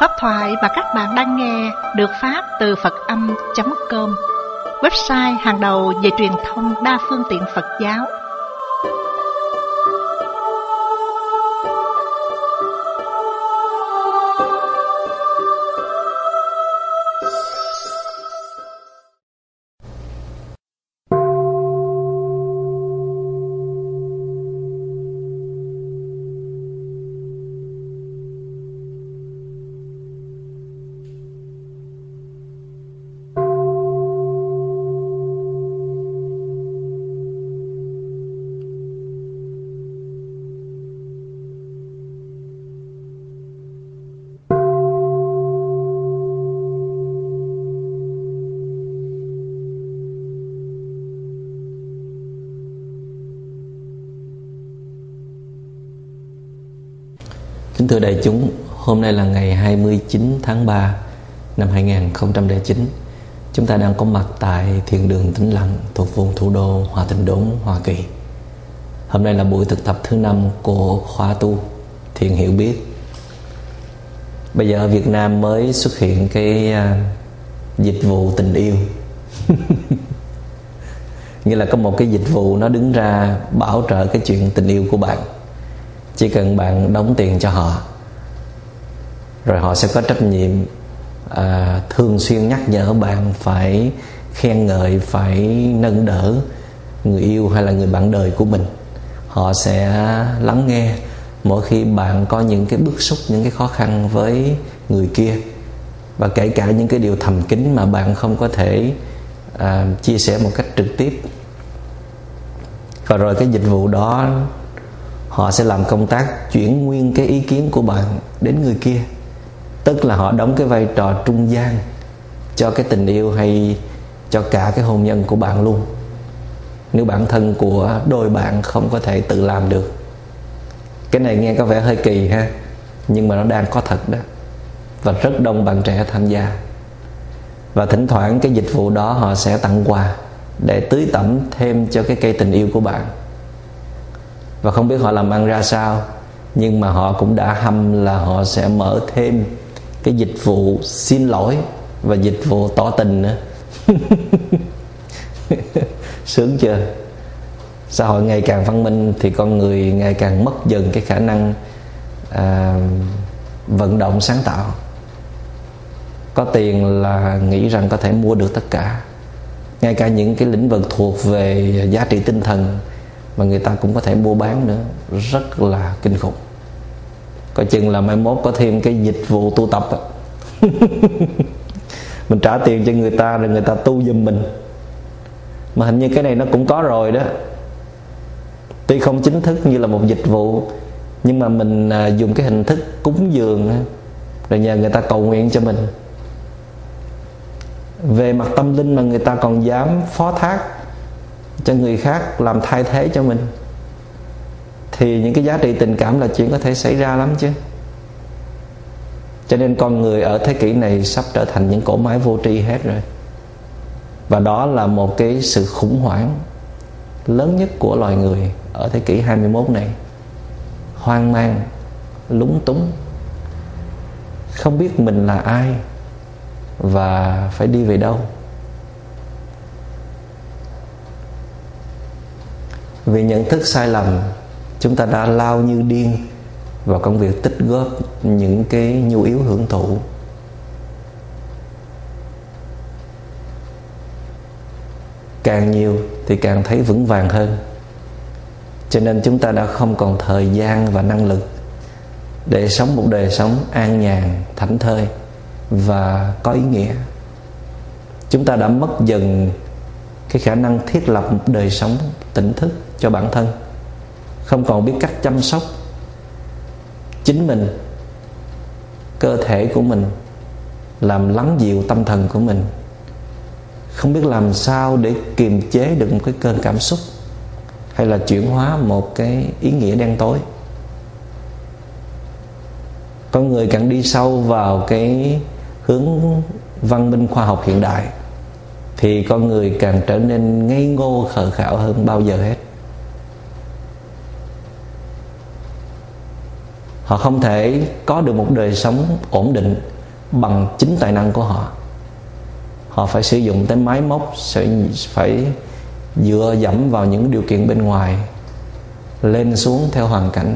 Pháp thoại mà các bạn đang nghe được phát từ Phật-âm.com, website hàng đầu về truyền thông đa phương tiện Phật giáo. Kính thưa đại chúng, hôm nay là ngày 29 tháng 3 năm 2009. Chúng ta đang có mặt tại Thiền đường Tĩnh Lặng thuộc vùng thủ đô Hòa Thịnh Đốn, Hoa Kỳ. Hôm nay là buổi thực tập thứ 5 của khóa tu Thiền Hiểu Biết. Bây giờ ở Việt Nam mới xuất hiện cái dịch vụ tình yêu. Nghĩa là có một cái dịch vụ nó đứng ra bảo trợ cái chuyện tình yêu của bạn. Chỉ cần bạn đóng tiền cho họ, rồi họ sẽ có trách nhiệm thường xuyên nhắc nhở bạn phải khen ngợi, phải nâng đỡ người yêu hay là người bạn đời của mình. Họ sẽ lắng nghe mỗi khi bạn có những cái bức xúc, những cái khó khăn với người kia, và kể cả những cái điều thầm kín mà bạn không có thể chia sẻ một cách trực tiếp. Và rồi cái dịch vụ đó họ sẽ làm công tác chuyển nguyên cái ý kiến của bạn đến người kia. Tức là họ đóng cái vai trò trung gian cho cái tình yêu hay cho cả cái hôn nhân của bạn luôn, nếu bản thân của đôi bạn không có thể tự làm được. Cái này nghe có vẻ hơi kỳ ha, nhưng mà nó đang có thật đó. Và rất đông bạn trẻ tham gia. Và thỉnh thoảng cái dịch vụ đó họ sẽ tặng quà để tưới tẩm thêm cho cái cây tình yêu của bạn. Và không biết họ làm ăn ra sao, nhưng mà họ cũng đã hăm là họ sẽ mở thêm cái dịch vụ xin lỗi và dịch vụ tỏ tình nữa. Sướng chưa? Xã hội ngày càng văn minh thì con người ngày càng mất dần cái khả năng vận động sáng tạo. Có tiền là nghĩ rằng có thể mua được tất cả. Ngay cả những cái lĩnh vực thuộc về giá trị tinh thần mà người ta cũng có thể mua bán nữa. Rất là kinh khủng. Coi chừng là mai mốt có thêm cái dịch vụ tu tập đó. Mình trả tiền cho người ta rồi người ta tu giùm mình. Mà hình như cái này nó cũng có rồi đó. Tuy không chính thức như là một dịch vụ, nhưng mà mình dùng cái hình thức cúng dường, rồi nhờ người ta cầu nguyện cho mình. Về mặt tâm linh mà người ta còn dám phó thác cho người khác làm thay thế cho mình, thì những cái giá trị tình cảm là chuyện có thể xảy ra lắm chứ. Cho nên con người ở thế kỷ này sắp trở thành những cỗ máy vô tri hết rồi. Và đó là một cái sự khủng hoảng lớn nhất của loài người ở thế kỷ 21 này. Hoang mang, lúng túng, không biết mình là ai và phải đi về đâu. Vì nhận thức sai lầm, chúng ta đã lao như điên vào công việc tích góp những cái nhu yếu hưởng thụ. Càng nhiều thì càng thấy vững vàng hơn. Cho nên chúng ta đã không còn thời gian và năng lực để sống một đời sống an nhàn, thảnh thơi và có ý nghĩa. Chúng ta đã mất dần cái khả năng thiết lập một đời sống tỉnh thức cho bản thân. Không còn biết cách chăm sóc chính mình, cơ thể của mình, làm lắng dịu tâm thần của mình. Không biết làm sao để kiềm chế được một cái cơn cảm xúc, hay là chuyển hóa một cái ý nghĩa đen tối. Con người càng đi sâu vào cái hướng văn minh khoa học hiện đại, thì con người càng trở nên ngây ngô khờ khạo hơn bao giờ hết. Họ không thể có được một đời sống ổn định bằng chính tài năng của họ. Họ phải sử dụng tới máy móc, phải dựa dẫm vào những điều kiện bên ngoài, lên xuống theo hoàn cảnh,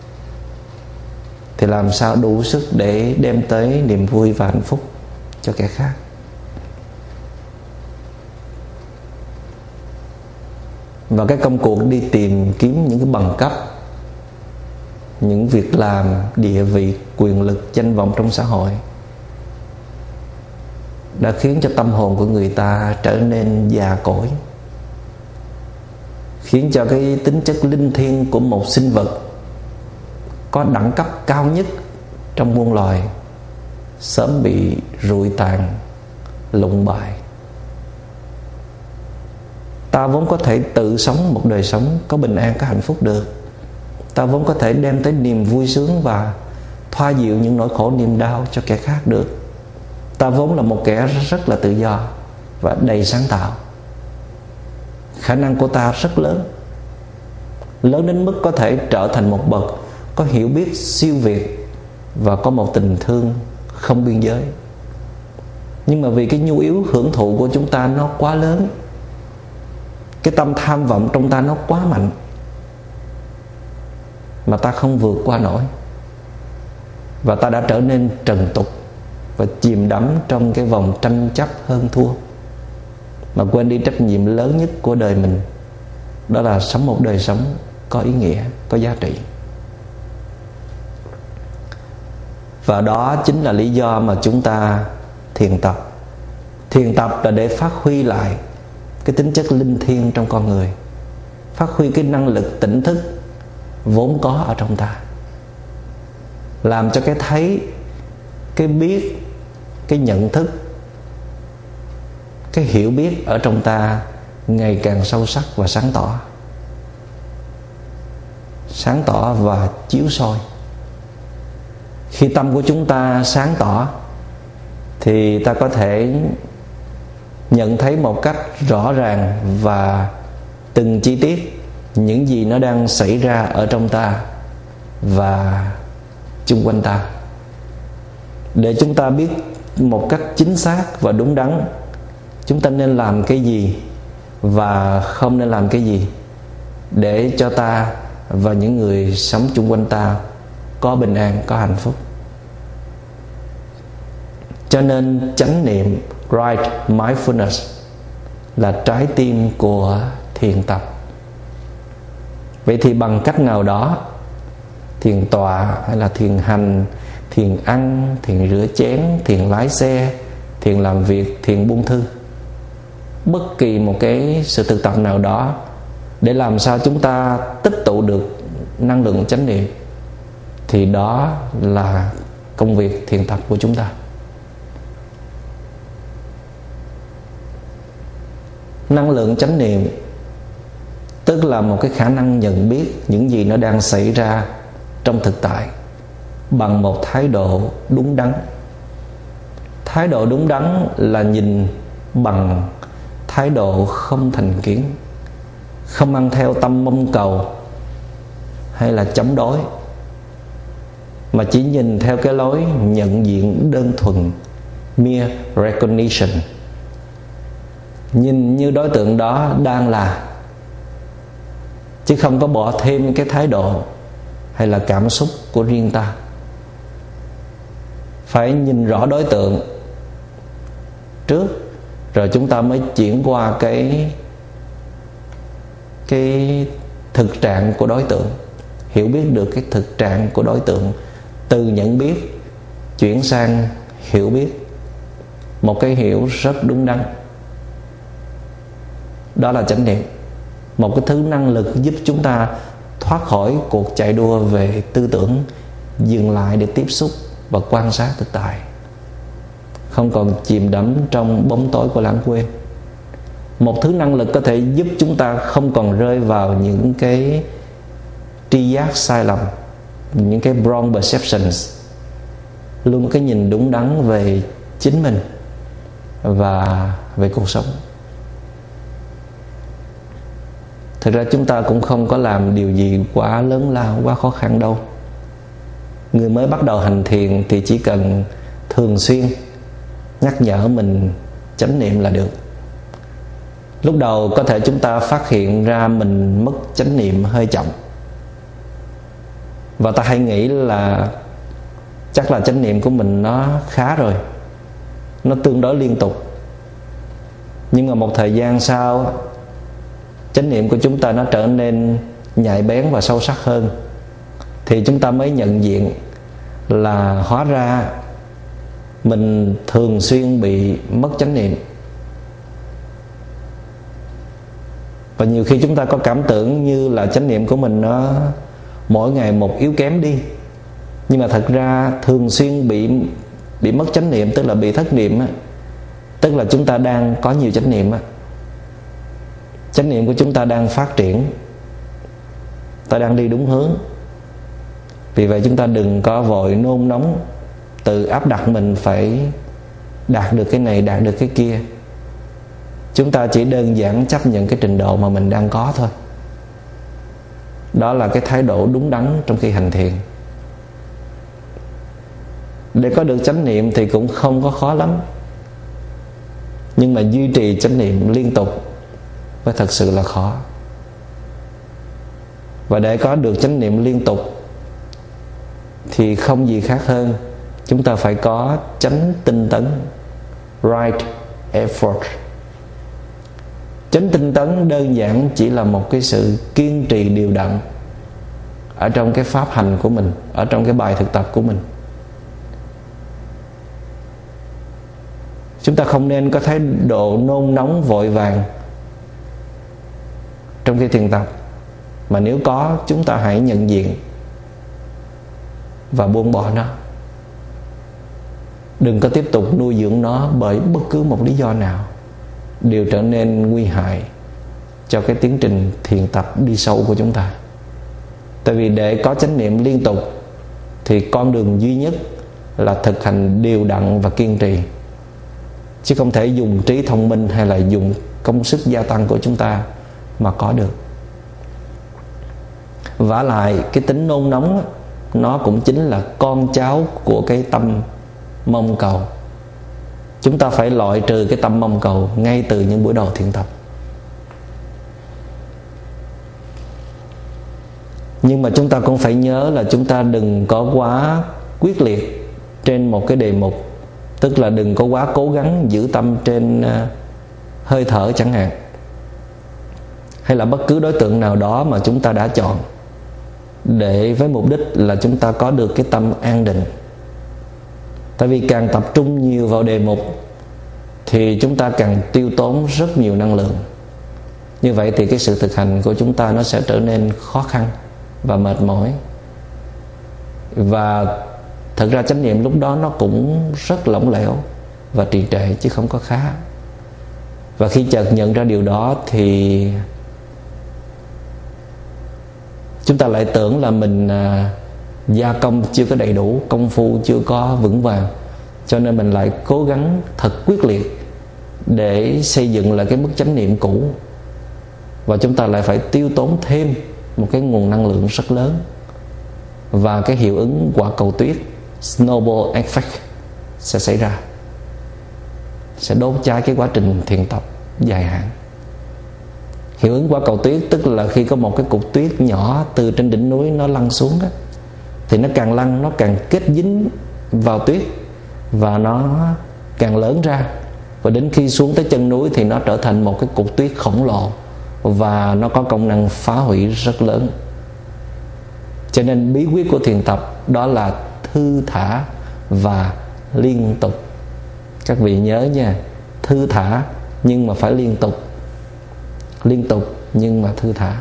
thì làm sao đủ sức để đem tới niềm vui và hạnh phúc cho kẻ khác. Và cái công cuộc đi tìm kiếm những cái bằng cấp, những việc làm, địa vị, quyền lực, danh vọng trong xã hội đã khiến cho tâm hồn của người ta trở nên già cỗi, khiến cho cái tính chất linh thiêng của một sinh vật có đẳng cấp cao nhất trong muôn loài sớm bị rụi tàn, lụng bại. Ta vốn có thể tự sống một đời sống có bình an, có hạnh phúc được. Ta vốn có thể đem tới niềm vui sướng và thoa dịu những nỗi khổ niềm đau cho kẻ khác được. Ta vốn là một kẻ rất là tự do và đầy sáng tạo. Khả năng của ta rất lớn, lớn đến mức có thể trở thành một bậc có hiểu biết siêu việt và có một tình thương không biên giới. Nhưng mà vì cái nhu yếu hưởng thụ của chúng ta nó quá lớn, cái tâm tham vọng trong ta nó quá mạnh, mà ta không vượt qua nổi, và ta đã trở nên trần tục và chìm đắm trong cái vòng tranh chấp hơn thua, mà quên đi trách nhiệm lớn nhất của đời mình, đó là sống một đời sống có ý nghĩa, có giá trị. Và đó chính là lý do mà chúng ta thiền tập. Thiền tập là để phát huy lại cái tính chất linh thiêng trong con người, phát huy cái năng lực tỉnh thức vốn có ở trong ta, làm cho cái thấy, cái biết, cái nhận thức, cái hiểu biết ở trong ta ngày càng sâu sắc và sáng tỏ và chiếu soi. Khi tâm của chúng ta sáng tỏ thì ta có thể nhận thấy một cách rõ ràng và từng chi tiết những gì nó đang xảy ra ở trong ta và chung quanh ta, để chúng ta biết một cách chính xác và đúng đắn chúng ta nên làm cái gì và không nên làm cái gì, để cho ta và những người sống chung quanh ta có bình an, có hạnh phúc. Cho nên chánh niệm, right mindfulness, là trái tim của thiền tập. Vậy thì bằng cách nào đó, thiền tọa hay là thiền hành, thiền ăn, thiền rửa chén, thiền lái xe, thiền làm việc, thiền buông thư, bất kỳ một cái sự thực tập nào đó để làm sao chúng ta tích tụ được năng lượng chánh niệm, thì đó là công việc thiền tập của chúng ta. Năng lượng chánh niệm tức là một cái khả năng nhận biết những gì nó đang xảy ra trong thực tại bằng một thái độ đúng đắn. Thái độ đúng đắn là nhìn bằng thái độ không thành kiến, không ăn theo tâm mong cầu hay là chống đối, mà chỉ nhìn theo cái lối nhận diện đơn thuần, mere recognition, nhìn như đối tượng đó đang là, chứ không có bỏ thêm cái thái độ hay là cảm xúc của riêng ta. Phải nhìn rõ đối tượng trước, rồi chúng ta mới chuyển qua cái thực trạng của đối tượng, hiểu biết được cái thực trạng của đối tượng, từ nhận biết chuyển sang hiểu biết, một cái hiểu rất đúng đắn. Đó là chánh niệm, một cái thứ năng lực giúp chúng ta thoát khỏi cuộc chạy đua về tư tưởng, dừng lại để tiếp xúc và quan sát thực tại, không còn chìm đắm trong bóng tối của lãng quên. Một thứ năng lực có thể giúp chúng ta không còn rơi vào những cái tri giác sai lầm, những cái wrong perceptions, luôn có cái nhìn đúng đắn về chính mình và về cuộc sống. Thực ra chúng ta cũng không có làm điều gì quá lớn lao, quá khó khăn đâu. Người mới bắt đầu hành thiền thì chỉ cần thường xuyên nhắc nhở mình chánh niệm là được. Lúc đầu có thể chúng ta phát hiện ra mình mất chánh niệm hơi chậm, và ta hay nghĩ là chắc là chánh niệm của mình nó khá rồi, nó tương đối liên tục. Nhưng mà một thời gian sau, chánh niệm của chúng ta nó trở nên nhạy bén và sâu sắc hơn, thì chúng ta mới nhận diện là hóa ra mình thường xuyên bị mất chánh niệm. Và nhiều khi chúng ta có cảm tưởng như là chánh niệm của mình nó mỗi ngày một yếu kém đi. Nhưng mà thật ra thường xuyên bị mất chánh niệm, tức là bị thất niệm á, tức là chúng ta đang có nhiều chánh niệm á. Chánh niệm của chúng ta đang phát triển, ta đang đi đúng hướng. Vì vậy chúng ta đừng có vội nôn nóng tự áp đặt mình phải đạt được cái này, đạt được cái kia. Chúng ta chỉ đơn giản chấp nhận cái trình độ mà mình đang có thôi. Đó là cái thái độ đúng đắn trong khi hành thiền. Để có được chánh niệm thì cũng không có khó lắm, nhưng mà duy trì chánh niệm liên tục mới thật sự là khó. Và để có được chánh niệm liên tục thì không gì khác hơn chúng ta phải có chánh tinh tấn, right effort. Chánh tinh tấn đơn giản chỉ là một cái sự kiên trì đều đặn ở trong cái pháp hành của mình, ở trong cái bài thực tập của mình. Chúng ta không nên có thái độ nôn nóng vội vàng trong khi thiền tập, mà nếu có, chúng ta hãy nhận diện và buông bỏ nó. Đừng có tiếp tục nuôi dưỡng nó bởi bất cứ một lý do nào đều trở nên nguy hại cho cái tiến trình thiền tập đi sâu của chúng ta. Tại vì để có chánh niệm liên tục thì con đường duy nhất là thực hành đều đặn và kiên trì, chứ không thể dùng trí thông minh hay là dùng công sức gia tăng của chúng ta mà có được. Vả lại cái tính nôn nóng nó cũng chính là con cháu của cái tâm mong cầu. Chúng ta phải loại trừ cái tâm mong cầu ngay từ những buổi đầu thiền tập. Nhưng mà chúng ta cũng phải nhớ là chúng ta đừng có quá quyết liệt trên một cái đề mục. Tức là đừng có quá cố gắng giữ tâm trên hơi thở chẳng hạn, hay là bất cứ đối tượng nào đó mà chúng ta đã chọn, để với mục đích là chúng ta có được cái tâm an định. Tại vì càng tập trung nhiều vào đề mục thì chúng ta càng tiêu tốn rất nhiều năng lượng. Như vậy thì cái sự thực hành của chúng ta nó sẽ trở nên khó khăn và mệt mỏi. Và thật ra chánh niệm lúc đó nó cũng rất lỏng lẻo và trì trệ chứ không có khá. Và khi chợt nhận ra điều đó thì chúng ta lại tưởng là mình gia công chưa có đầy đủ, công phu chưa có vững vàng, cho nên mình lại cố gắng thật quyết liệt để xây dựng lại cái mức chánh niệm cũ. Và chúng ta lại phải tiêu tốn thêm một cái nguồn năng lượng rất lớn. Và cái hiệu ứng quả cầu tuyết, snowball effect, sẽ xảy ra, sẽ đốt cháy cái quá trình thiền tập dài hạn. Hiệu ứng quả cầu tuyết tức là khi có một cái cục tuyết nhỏ từ trên đỉnh núi nó lăn xuống đó, thì nó càng lăn nó càng kết dính vào tuyết và nó càng lớn ra. Và đến khi xuống tới chân núi thì nó trở thành một cái cục tuyết khổng lồ và nó có công năng phá hủy rất lớn. Cho nên bí quyết của thiền tập đó là thư thả và liên tục. Các vị nhớ nha, thư thả nhưng mà phải liên tục. Liên tục nhưng mà thư thả.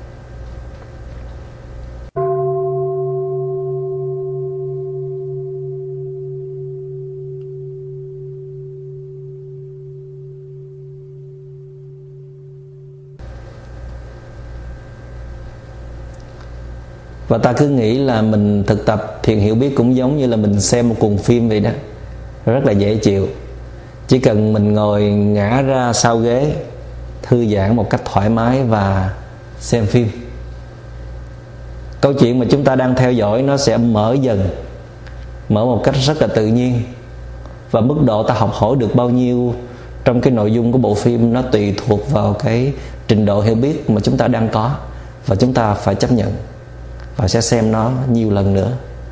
Và ta cứ nghĩ là mình thực tập thiền hiểu biết cũng giống như là mình xem một cuộn phim vậy đó, rất là dễ chịu. Chỉ cần mình ngồi ngã ra sau ghế, thư giãn một cách thoải mái và xem phim. câu chuyện mà chúng ta đang theo dõi nó sẽ mở dần, mở một cách rất là tự nhiên. Và mức độ ta học hỏi được bao nhiêu trong cái nội dung của bộ phim nó tùy thuộc vào cái trình độ hiểu biết mà chúng ta đang có. Và chúng ta phải chấp nhận và sẽ xem nó nhiều lần nữa.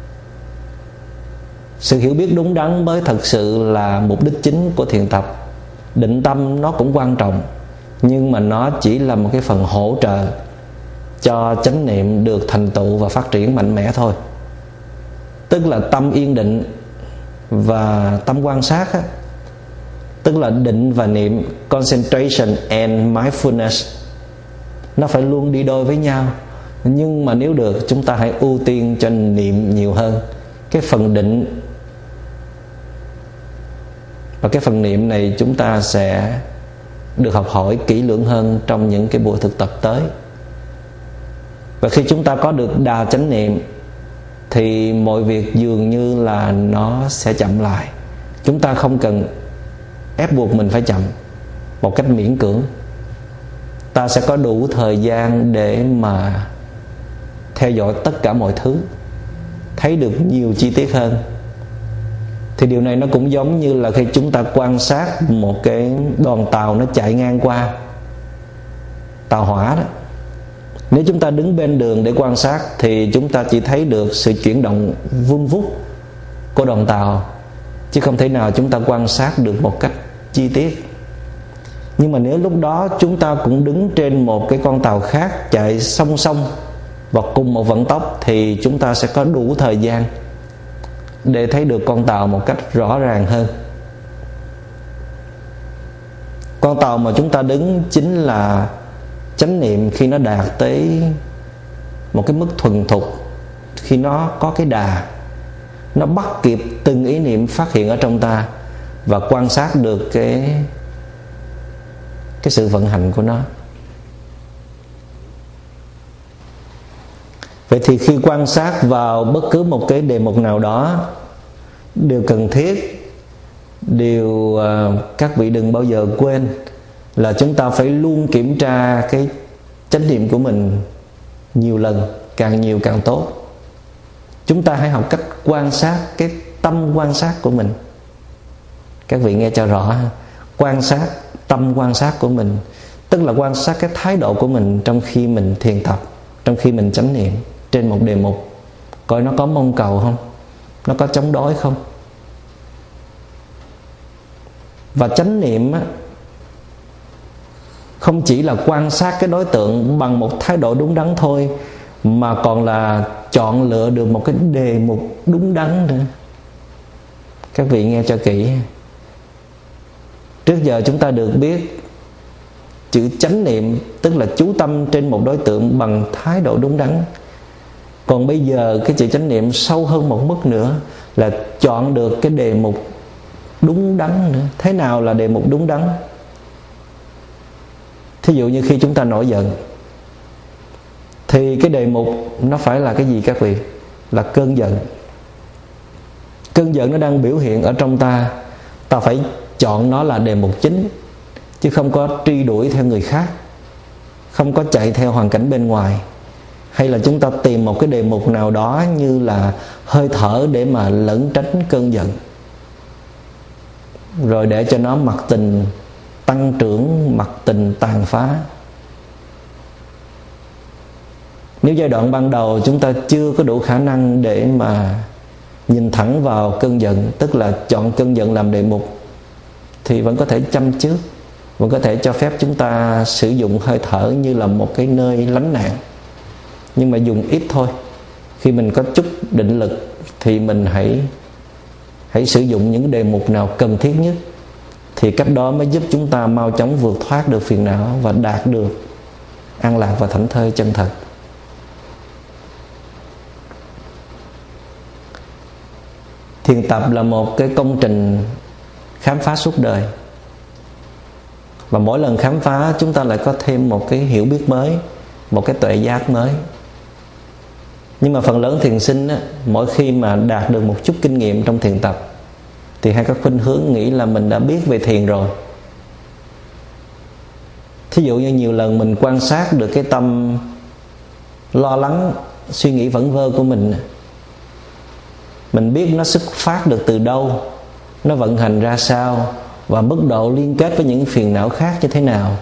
Sự hiểu biết đúng đắn mới thật sự là mục đích chính của thiền tập. Định tâm nó cũng quan trọng, nhưng mà nó chỉ là một cái phần hỗ trợ cho chánh niệm được thành tựu và phát triển mạnh mẽ thôi. Tức là tâm yên định và tâm quan sát á, tức là định và niệm, concentration and mindfulness, nó phải luôn đi đôi với nhau. Nhưng mà nếu được, chúng ta hãy ưu tiên cho niệm nhiều hơn. Cái phần định và cái phần niệm này chúng ta sẽ được học hỏi kỹ lưỡng hơn trong những cái buổi thực tập tới. Và khi chúng ta có được đà chánh niệm thì mọi việc dường như là nó sẽ chậm lại. Chúng ta không cần ép buộc mình phải chậm một cách miễn cưỡng. Ta sẽ có đủ thời gian để mà theo dõi tất cả mọi thứ, thấy được nhiều chi tiết hơn. Thì điều này nó cũng giống như là khi chúng ta quan sát một cái đoàn tàu nó chạy ngang qua, tàu hỏa đó. Nếu chúng ta đứng bên đường để quan sát thì chúng ta chỉ thấy được sự chuyển động vun vút của đoàn tàu, chứ không thể nào chúng ta quan sát được một cách chi tiết. Nhưng mà nếu lúc đó chúng ta cũng đứng trên một cái con tàu khác chạy song song và cùng một vận tốc thì chúng ta sẽ có đủ thời gian để thấy được con tàu một cách rõ ràng hơn. Con tàu mà chúng ta đứng chính là chánh niệm khi nó đạt tới một cái mức thuần thục, khi nó có cái đà, nó bắt kịp từng ý niệm phát hiện ở trong ta và quan sát được cái sự vận hành của nó. Vậy thì khi quan sát vào bất cứ một cái đề mục nào đó, điều cần thiết, điều các vị đừng bao giờ quên là chúng ta phải luôn kiểm tra cái chánh niệm của mình nhiều lần, càng nhiều càng tốt. Chúng ta hãy học cách quan sát cái tâm quan sát của mình. Các vị nghe cho rõ, quan sát tâm quan sát của mình, tức là quan sát cái thái độ của mình trong khi mình thiền tập, trong khi mình chánh niệm trên một đề mục. Coi nó có mong cầu không, nó có chống đối không. Và chánh niệm á, không chỉ là quan sát cái đối tượng bằng một thái độ đúng đắn thôi, mà còn là chọn lựa được một cái đề mục đúng đắn nữa. Các vị nghe cho kỹ. Trước giờ chúng ta được biết chữ chánh niệm tức là chú tâm trên một đối tượng bằng thái độ đúng đắn. Còn bây giờ cái chữ chánh niệm sâu hơn một mức nữa là chọn được cái đề mục đúng đắn nữa. Thế nào là đề mục đúng đắn? Thí dụ như khi chúng ta nổi giận thì cái đề mục nó phải là cái gì các vị? Là cơn giận. Cơn giận nó đang biểu hiện ở trong ta, ta phải chọn nó là đề mục chính, chứ không có truy đuổi theo người khác, không có chạy theo hoàn cảnh bên ngoài, hay là chúng ta tìm một cái đề mục nào đó như là hơi thở để mà lẩn tránh cơn giận, rồi để cho nó mặc tình tăng trưởng, mặc tình tàn phá. Nếu giai đoạn ban đầu chúng ta chưa có đủ khả năng để mà nhìn thẳng vào cơn giận, tức là chọn cơn giận làm đề mục, thì vẫn có thể chăm trước, vẫn có thể cho phép chúng ta sử dụng hơi thở như là một cái nơi lánh nạn, nhưng mà dùng ít thôi. Khi mình có chút định lực thì mình hãy sử dụng những đề mục nào cần thiết nhất, thì cách đó mới giúp chúng ta mau chóng vượt thoát được phiền não và đạt được an lạc và thảnh thơi chân thật. Thiền tập là một cái công trình khám phá suốt đời, và mỗi lần khám phá chúng ta lại có thêm một cái hiểu biết mới, một cái tuệ giác mới. Nhưng mà phần lớn thiền sinh á, mỗi khi mà đạt được một chút kinh nghiệm trong thiền tập thì hay có khuynh hướng nghĩ là mình đã biết về thiền rồi. Thí dụ như nhiều lần mình quan sát được cái tâm lo lắng suy nghĩ vẩn vơ của mình. Mình biết nó xuất phát được từ đâu, nó vận hành ra sao, và mức độ liên kết với những phiền não khác như thế nào.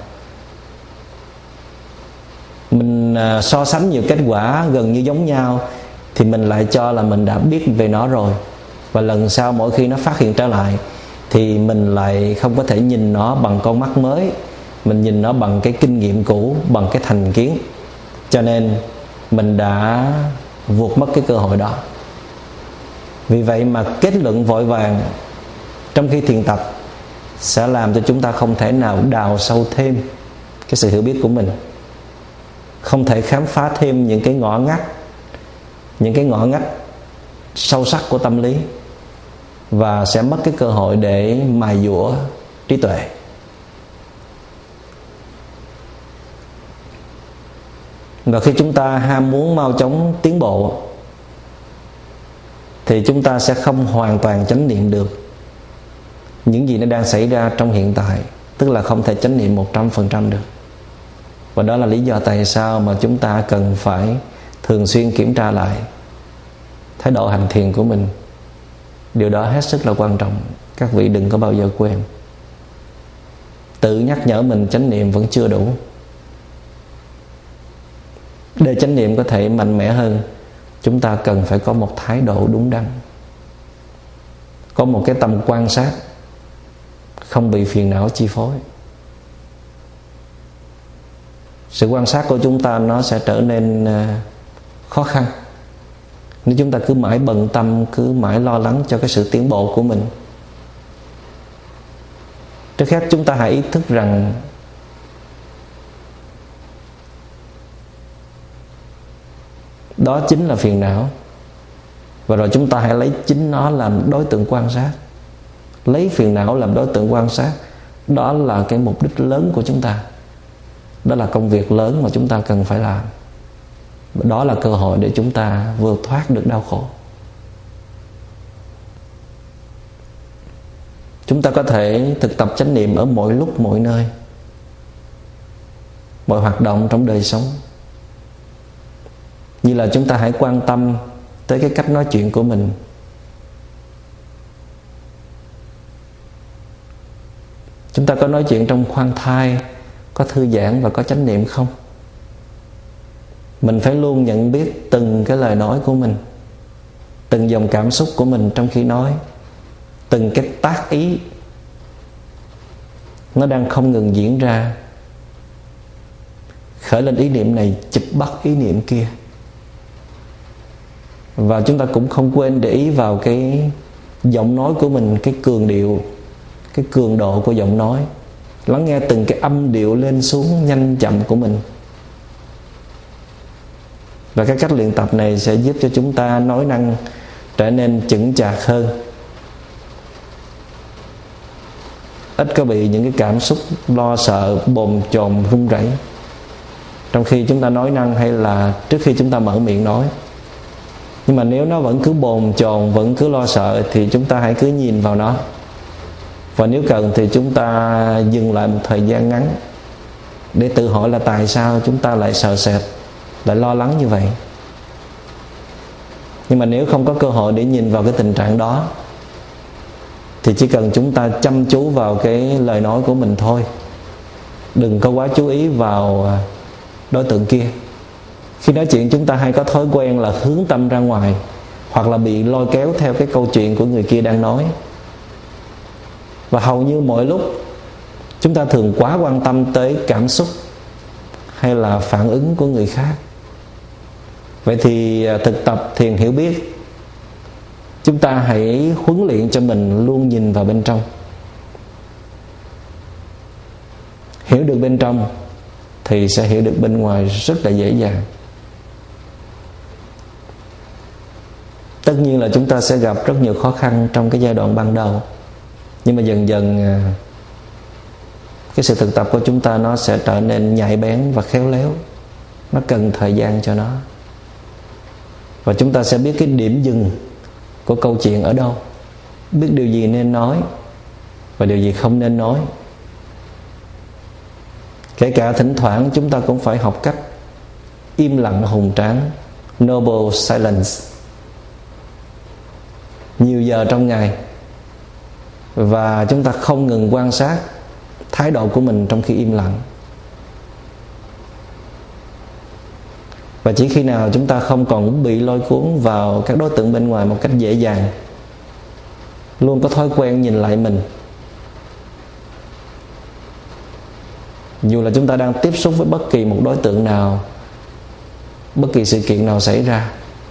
Mình so sánh nhiều kết quả gần như giống nhau thì mình lại cho là mình đã biết về nó rồi. Và lần sau mỗi khi nó phát hiện trở lại thì mình lại không có thể nhìn nó bằng con mắt mới, mình nhìn nó bằng cái kinh nghiệm cũ, bằng cái thành kiến. Cho nên mình đã vụt mất cái cơ hội đó. Vì vậy mà kết luận vội vàng trong khi thiền tập sẽ làm cho chúng ta không thể nào đào sâu thêm cái sự hiểu biết của mình, không thể khám phá thêm những cái ngõ ngách sâu sắc của tâm lý, và sẽ mất cái cơ hội để mài dũa trí tuệ. Và khi chúng ta ham muốn mau chóng tiến bộ thì chúng ta sẽ không hoàn toàn chánh niệm được những gì nó đang xảy ra trong hiện tại, tức là không thể chánh niệm 100% được. Và đó là lý do tại sao mà chúng ta cần phải thường xuyên kiểm tra lại thái độ hành thiền của mình. Điều đó hết sức là quan trọng. Các vị đừng có bao giờ quên. Tự nhắc nhở mình chánh niệm vẫn chưa đủ. Để chánh niệm có thể mạnh mẽ hơn, chúng ta cần phải có một thái độ đúng đắn, có một cái tâm quan sát, không bị phiền não chi phối. Sự quan sát của chúng ta nó sẽ trở nên khó khăn nếu chúng ta cứ mãi bận tâm, cứ mãi lo lắng cho cái sự tiến bộ của mình. Trước hết chúng ta hãy ý thức rằng đó chính là phiền não. Và rồi chúng ta hãy lấy chính nó làm đối tượng quan sát, lấy phiền não làm đối tượng quan sát. Đó là cái mục đích lớn của chúng ta. Đó là công việc lớn mà chúng ta cần phải làm. Đó là cơ hội để chúng ta vượt thoát được đau khổ. Chúng ta có thể thực tập chánh niệm ở mọi lúc mọi nơi, mọi hoạt động trong đời sống. Như là chúng ta hãy quan tâm tới cái cách nói chuyện của mình. Chúng ta có nói chuyện trong khoan thai, có thư giãn và có chánh niệm không? Mình phải luôn nhận biết từng cái lời nói của mình, từng dòng cảm xúc của mình trong khi nói, từng cái tác ý nó đang không ngừng diễn ra. Khởi lên ý niệm này, chụp bắt ý niệm kia. Và chúng ta cũng không quên để ý vào cái giọng nói của mình, cái cường điệu, cái cường độ của giọng nói. Lắng nghe từng cái âm điệu lên xuống nhanh chậm của mình. Và cái cách luyện tập này sẽ giúp cho chúng ta nói năng trở nên chững chạc hơn, ít có bị những cái cảm xúc lo sợ, bồn chồn, run rẩy trong khi chúng ta nói năng hay là trước khi chúng ta mở miệng nói. Nhưng mà nếu nó vẫn cứ bồn chồn, vẫn cứ lo sợ thì chúng ta hãy cứ nhìn vào nó. Và nếu cần thì chúng ta dừng lại một thời gian ngắn để tự hỏi là tại sao chúng ta lại sợ sệt, lại lo lắng như vậy. Nhưng mà nếu không có cơ hội để nhìn vào cái tình trạng đó thì chỉ cần chúng ta chăm chú vào cái lời nói của mình thôi, đừng có quá chú ý vào đối tượng kia. Khi nói chuyện chúng ta hay có thói quen là hướng tâm ra ngoài, hoặc là bị lôi kéo theo cái câu chuyện của người kia đang nói. Và hầu như mọi lúc chúng ta thường quá quan tâm tới cảm xúc hay là phản ứng của người khác. Vậy thì thực tập thiền hiểu biết, chúng ta hãy huấn luyện cho mình luôn nhìn vào bên trong. Hiểu được bên trong thì sẽ hiểu được bên ngoài rất là dễ dàng. Tất nhiên là chúng ta sẽ gặp rất nhiều khó khăn trong cái giai đoạn ban đầu, nhưng mà dần dần cái sự thực tập của chúng ta nó sẽ trở nên nhạy bén và khéo léo. Nó cần thời gian cho nó. Và chúng ta sẽ biết cái điểm dừng của câu chuyện ở đâu, biết điều gì nên nói và điều gì không nên nói. Kể cả thỉnh thoảng chúng ta cũng phải học cách im lặng hùng tráng, noble silence, nhiều giờ trong ngày, và chúng ta không ngừng quan sát thái độ của mình trong khi im lặng. Và chỉ khi nào chúng ta không còn bị lôi cuốn vào các đối tượng bên ngoài một cách dễ dàng, luôn có thói quen nhìn lại mình, dù là chúng ta đang tiếp xúc với bất kỳ một đối tượng nào, bất kỳ sự kiện nào xảy ra,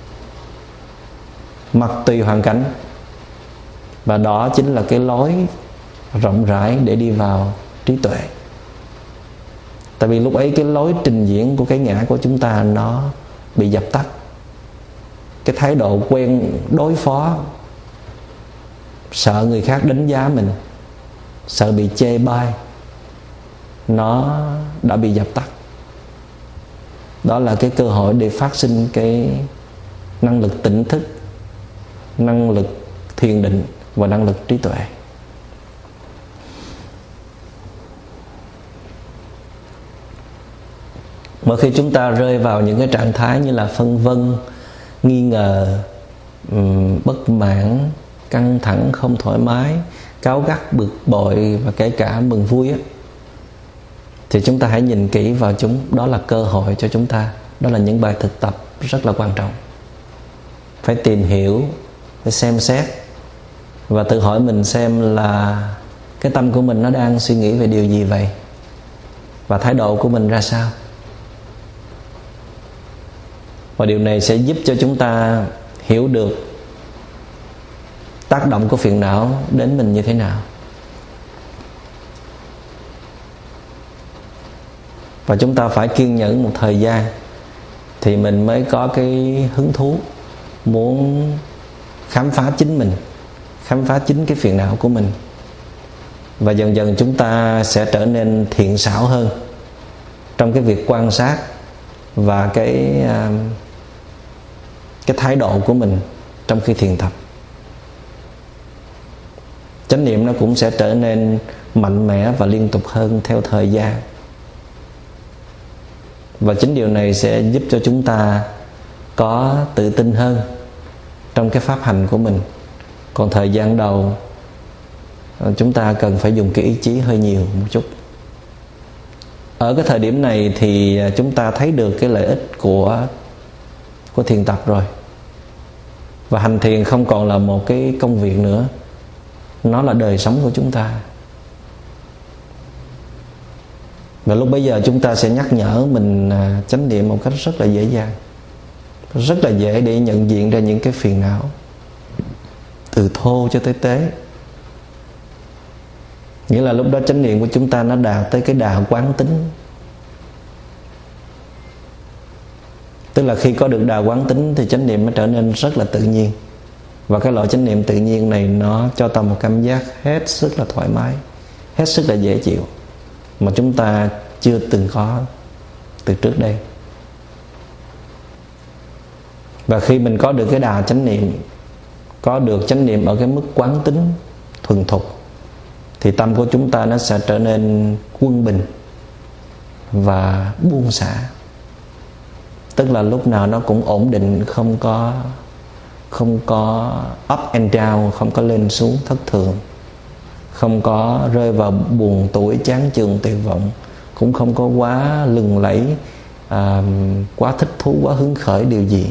mặc tùy hoàn cảnh. Và đó chính là cái lối rộng rãi để đi vào trí tuệ. Tại vì lúc ấy cái lối trình diễn của cái ngã của chúng ta nó bị dập tắt. Cái thái độ quen đối phó, sợ người khác đánh giá mình, sợ bị chê bai, nó đã bị dập tắt. Đó là cái cơ hội để phát sinh cái năng lực tỉnh thức, năng lực thiền định và năng lực trí tuệ. Mỗi khi chúng ta rơi vào những cái trạng thái như là phân vân, nghi ngờ, bất mãn, căng thẳng, không thoải mái, cáu gắt, bực bội và kể cả mừng vui á, thì chúng ta hãy nhìn kỹ vào chúng. Đó là cơ hội cho chúng ta. Đó là những bài thực tập rất là quan trọng. Phải tìm hiểu, phải xem xét và tự hỏi mình xem là cái tâm của mình nó đang suy nghĩ về điều gì vậy, và thái độ của mình ra sao. Và điều này sẽ giúp cho chúng ta hiểu được tác động của phiền não đến mình như thế nào. Và chúng ta phải kiên nhẫn một thời gian thì mình mới có cái hứng thú muốn khám phá chính mình, khám phá chính cái phiền não của mình. Và dần dần chúng ta sẽ trở nên thiện xảo hơn trong cái việc quan sát và cái thái độ của mình trong khi thiền tập. Chánh niệm nó cũng sẽ trở nên mạnh mẽ và liên tục hơn theo thời gian. Và chính điều này sẽ giúp cho chúng ta có tự tin hơn trong cái pháp hành của mình. Còn thời gian đầu chúng ta cần phải dùng cái ý chí hơi nhiều một chút. Ở cái thời điểm này thì chúng ta thấy được cái lợi ích của thiền tập rồi. Và hành thiền không còn là một cái công việc nữa, nó là đời sống của chúng ta. Và lúc bấy giờ chúng ta sẽ nhắc nhở mình chánh niệm một cách rất là dễ dàng, rất là dễ để nhận diện ra những cái phiền não, từ thô cho tới tế. Nghĩa là lúc đó chánh niệm của chúng ta nó đạt tới cái đà quán tính. Tức là khi có được đà quán tính thì chánh niệm nó trở nên rất là tự nhiên. Và cái loại chánh niệm tự nhiên này nó cho ta một cảm giác hết sức là thoải mái, hết sức là dễ chịu, mà chúng ta chưa từng có từ trước đây. Và khi mình có được cái đà chánh niệm, có được chánh niệm ở cái mức quán tính thuần thục, thì tâm của chúng ta nó sẽ trở nên quân bình và buông xả. Tức là lúc nào nó cũng ổn định, không có up and down, không có lên xuống thất thường, không có rơi vào buồn tủi, chán chường, tuyệt vọng, cũng không có quá lừng lẫy, quá thích thú, quá hứng khởi điều gì.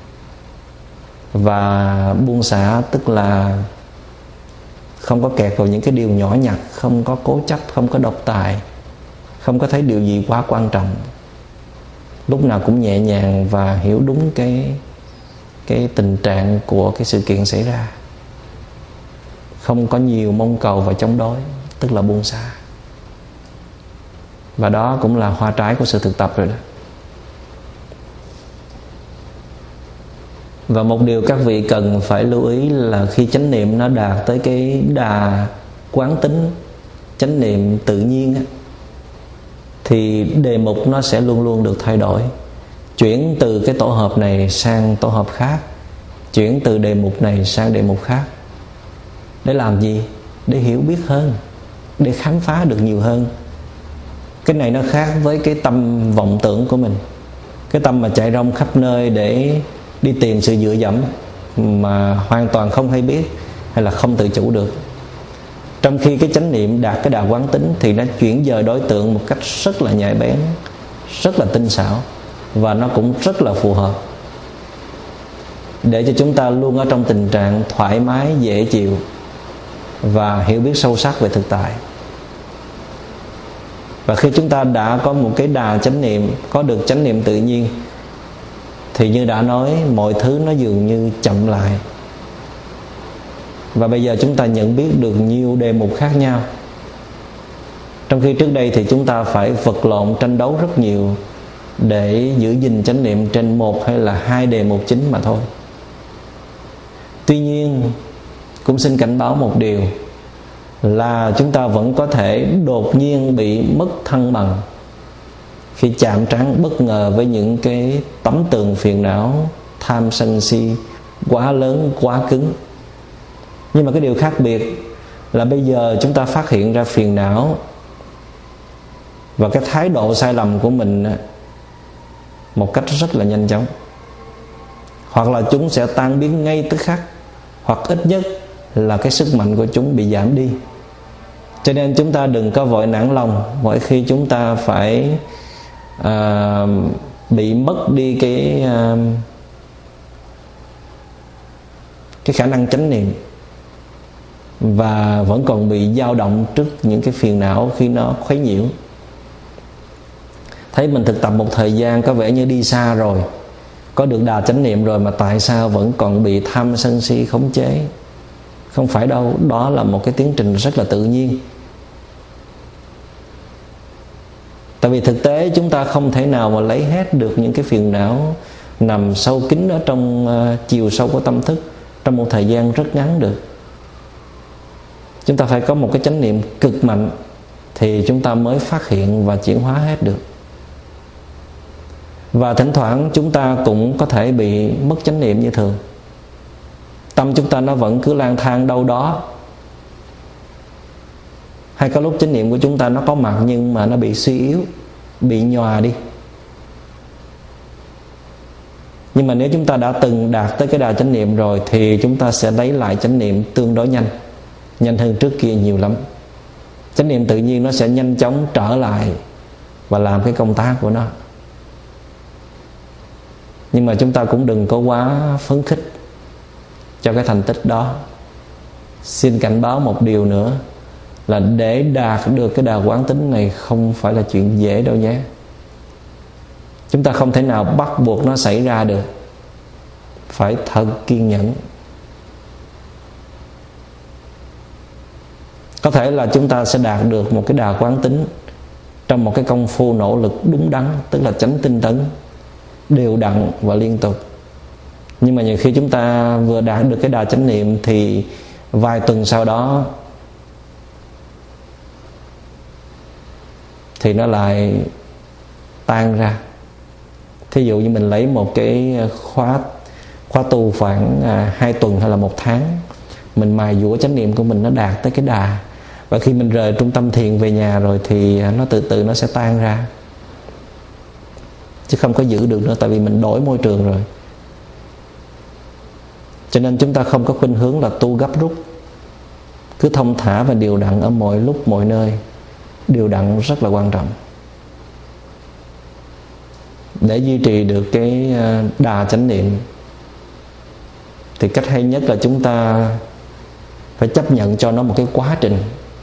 Và buông xả tức là không có kẹt vào những cái điều nhỏ nhặt, không có cố chấp, không có độc tài, không có thấy điều gì quá quan trọng. Lúc nào cũng nhẹ nhàng và hiểu đúng cái tình trạng của cái sự kiện xảy ra. Không có nhiều mong cầu và chống đối, tức là buông xả. Và đó cũng là hoa trái của sự thực tập rồi đó. Và một điều các vị cần phải lưu ý là khi chánh niệm nó đạt tới cái đà quán tính, chánh niệm tự nhiên á, thì đề mục nó sẽ luôn luôn được thay đổi. Chuyển từ cái tổ hợp này sang tổ hợp khác, chuyển từ đề mục này sang đề mục khác. Để làm gì? Để hiểu biết hơn, để khám phá được nhiều hơn. Cái này nó khác với cái tâm vọng tưởng của mình. Cái tâm mà chạy rong khắp nơi để đi tìm sự dựa dẫm mà hoàn toàn không hay biết hay là không tự chủ được. Trong khi cái chánh niệm đạt cái đà quán tính thì nó chuyển dời đối tượng một cách rất là nhạy bén, rất là tinh xảo, và nó cũng rất là phù hợp để cho chúng ta luôn ở trong tình trạng thoải mái, dễ chịu và hiểu biết sâu sắc về thực tại. Và khi chúng ta đã có một cái đà chánh niệm, có được chánh niệm tự nhiên, thì như đã nói, mọi thứ nó dường như chậm lại. Và bây giờ chúng ta nhận biết được nhiều đề mục khác nhau, trong khi trước đây thì chúng ta phải vật lộn, tranh đấu rất nhiều để giữ gìn chánh niệm trên một hay là hai đề mục chính mà thôi. Tuy nhiên cũng xin cảnh báo một điều là chúng ta vẫn có thể đột nhiên bị mất thăng bằng khi chạm trán bất ngờ với những cái tấm tường phiền não, tham sân si quá lớn, quá cứng. Nhưng mà cái điều khác biệt là bây giờ chúng ta phát hiện ra phiền não và cái thái độ sai lầm của mình một cách rất là nhanh chóng. Hoặc là chúng sẽ tan biến ngay tức khắc, hoặc ít nhất là cái sức mạnh của chúng bị giảm đi. Cho nên chúng ta đừng có vội nản lòng mỗi khi chúng ta phải bị mất đi cái khả năng chánh niệm, và vẫn còn bị dao động trước những cái phiền não khi nó khuấy nhiễu. Thấy mình thực tập một thời gian có vẻ như đi xa rồi, có được đà chánh niệm rồi, mà tại sao vẫn còn bị tham sân si khống chế? Không phải đâu, đó là một cái tiến trình rất là tự nhiên. Tại vì thực tế chúng ta không thể nào mà lấy hết được những cái phiền não nằm sâu kín ở trong chiều sâu của tâm thức trong một thời gian rất ngắn được. Chúng ta phải có một cái chánh niệm cực mạnh thì chúng ta mới phát hiện và chuyển hóa hết được. Và thỉnh thoảng chúng ta cũng có thể bị mất chánh niệm như thường. Tâm chúng ta nó vẫn cứ lang thang đâu đó, hay có lúc chánh niệm của chúng ta nó có mặt nhưng mà nó bị suy yếu, bị nhòa đi. Nhưng mà nếu chúng ta đã từng đạt tới cái đà chánh niệm rồi thì chúng ta sẽ lấy lại chánh niệm tương đối nhanh, nhanh hơn trước kia nhiều lắm. Chánh niệm tự nhiên nó sẽ nhanh chóng trở lại và làm cái công tác của nó. Nhưng mà chúng ta cũng đừng có quá phấn khích cho cái thành tích đó. Xin cảnh báo một điều nữa là để đạt được cái đà quán tính này không phải là chuyện dễ đâu nhé. Chúng ta không thể nào bắt buộc nó xảy ra được, phải thật kiên nhẫn. Có thể là chúng ta sẽ đạt được một cái đà quán tính trong một cái công phu nỗ lực đúng đắn, tức là chánh tinh tấn, đều đặn và liên tục. Nhưng mà nhiều khi chúng ta vừa đạt được cái đà chánh niệm thì vài tuần sau đó thì nó lại tan ra. Thí dụ như mình lấy một cái khóa tu khoảng 2 tuần hay là 1 tháng, mình mài dũa chánh niệm của mình nó đạt tới cái đà, và khi mình rời trung tâm thiền về nhà rồi thì nó từ từ nó sẽ tan ra, chứ không có giữ được nữa, tại vì mình đổi môi trường rồi. Cho nên chúng ta không có khuynh hướng là tu gấp rút, cứ thông thả và điều đặn ở mọi lúc mọi nơi. Điều đặn rất là quan trọng để duy trì được cái đà chánh niệm. Thì cách hay nhất là chúng ta phải chấp nhận cho nó một cái quá trình,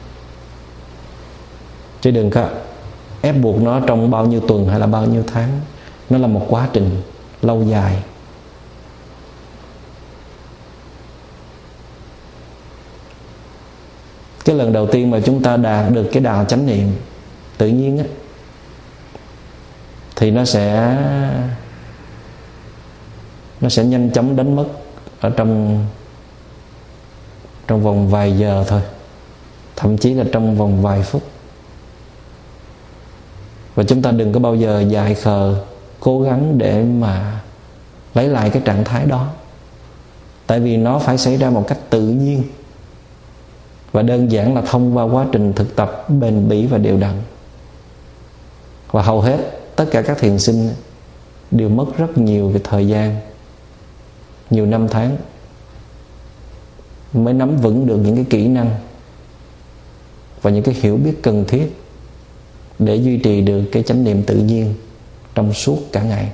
chứ đừng có ép buộc nó trong bao nhiêu tuần hay là bao nhiêu tháng. Nó là một quá trình lâu dài. Cái lần đầu tiên mà chúng ta đạt được cái đà chánh niệm tự nhiên á, thì nó sẽ nhanh chóng đánh mất ở trong vòng vài giờ thôi, thậm chí là trong vòng vài phút. Và chúng ta đừng có bao giờ dại khờ cố gắng để mà lấy lại cái trạng thái đó, tại vì nó phải xảy ra một cách tự nhiên và đơn giản là thông qua quá trình thực tập bền bỉ và đều đặn. Và hầu hết tất cả các thiền sinh đều mất rất nhiều cái thời gian, nhiều năm tháng mới nắm vững được những cái kỹ năng và những cái hiểu biết cần thiết để duy trì được cái chánh niệm tự nhiên trong suốt cả ngày.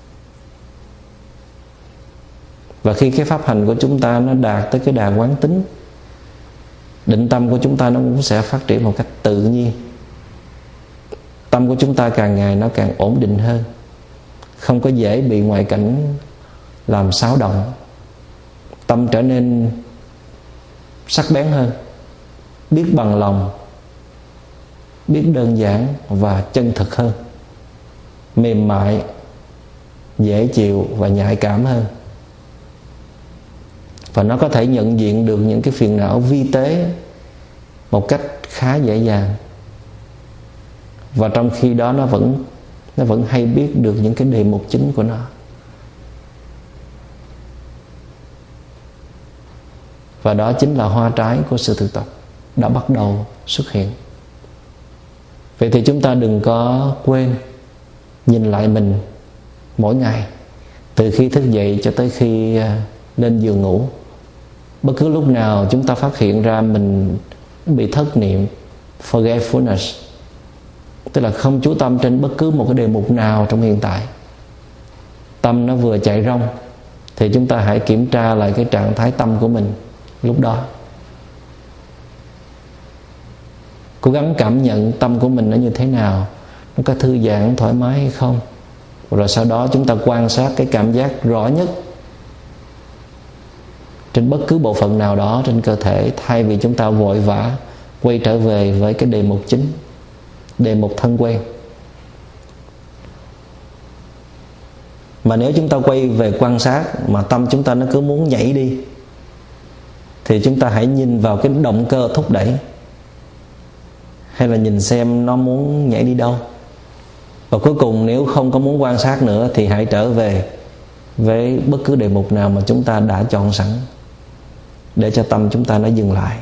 Và khi cái pháp hành của chúng ta nó đạt tới cái đà quán tính, định tâm của chúng ta nó cũng sẽ phát triển một cách tự nhiên. Tâm của chúng ta càng ngày nó càng ổn định hơn, không có dễ bị ngoại cảnh làm xáo động. Tâm trở nên sắc bén hơn, biết bằng lòng, biết đơn giản và chân thực hơn, mềm mại, dễ chịu và nhạy cảm hơn. Và nó có thể nhận diện được những cái phiền não vi tế một cách khá dễ dàng. Và trong khi đó nó vẫn hay biết được những cái đề mục chính của nó. Và đó chính là hoa trái của sự thực tập đã bắt đầu xuất hiện. Vậy thì chúng ta đừng có quên nhìn lại mình mỗi ngày, từ khi thức dậy cho tới khi lên giường ngủ. Bất cứ lúc nào chúng ta phát hiện ra mình bị thất niệm, forgetfulness, tức là không chú tâm trên bất cứ một cái đề mục nào trong hiện tại, tâm nó vừa chạy rong, thì chúng ta hãy kiểm tra lại cái trạng thái tâm của mình lúc đó. Cố gắng cảm nhận tâm của mình nó như thế nào, nó có thư giãn, thoải mái hay không. Rồi sau đó chúng ta quan sát cái cảm giác rõ nhất trên bất cứ bộ phận nào đó trên cơ thể, thay vì chúng ta vội vã quay trở về với cái đề mục chính, đề mục thân quen. Mà nếu chúng ta quay về quan sát mà tâm chúng ta nó cứ muốn nhảy đi, thì chúng ta hãy nhìn vào cái động cơ thúc đẩy, hay là nhìn xem nó muốn nhảy đi đâu. Và cuối cùng nếu không có muốn quan sát nữa thì hãy trở về với bất cứ đề mục nào mà chúng ta đã chọn sẵn, để cho tâm chúng ta nó dừng lại.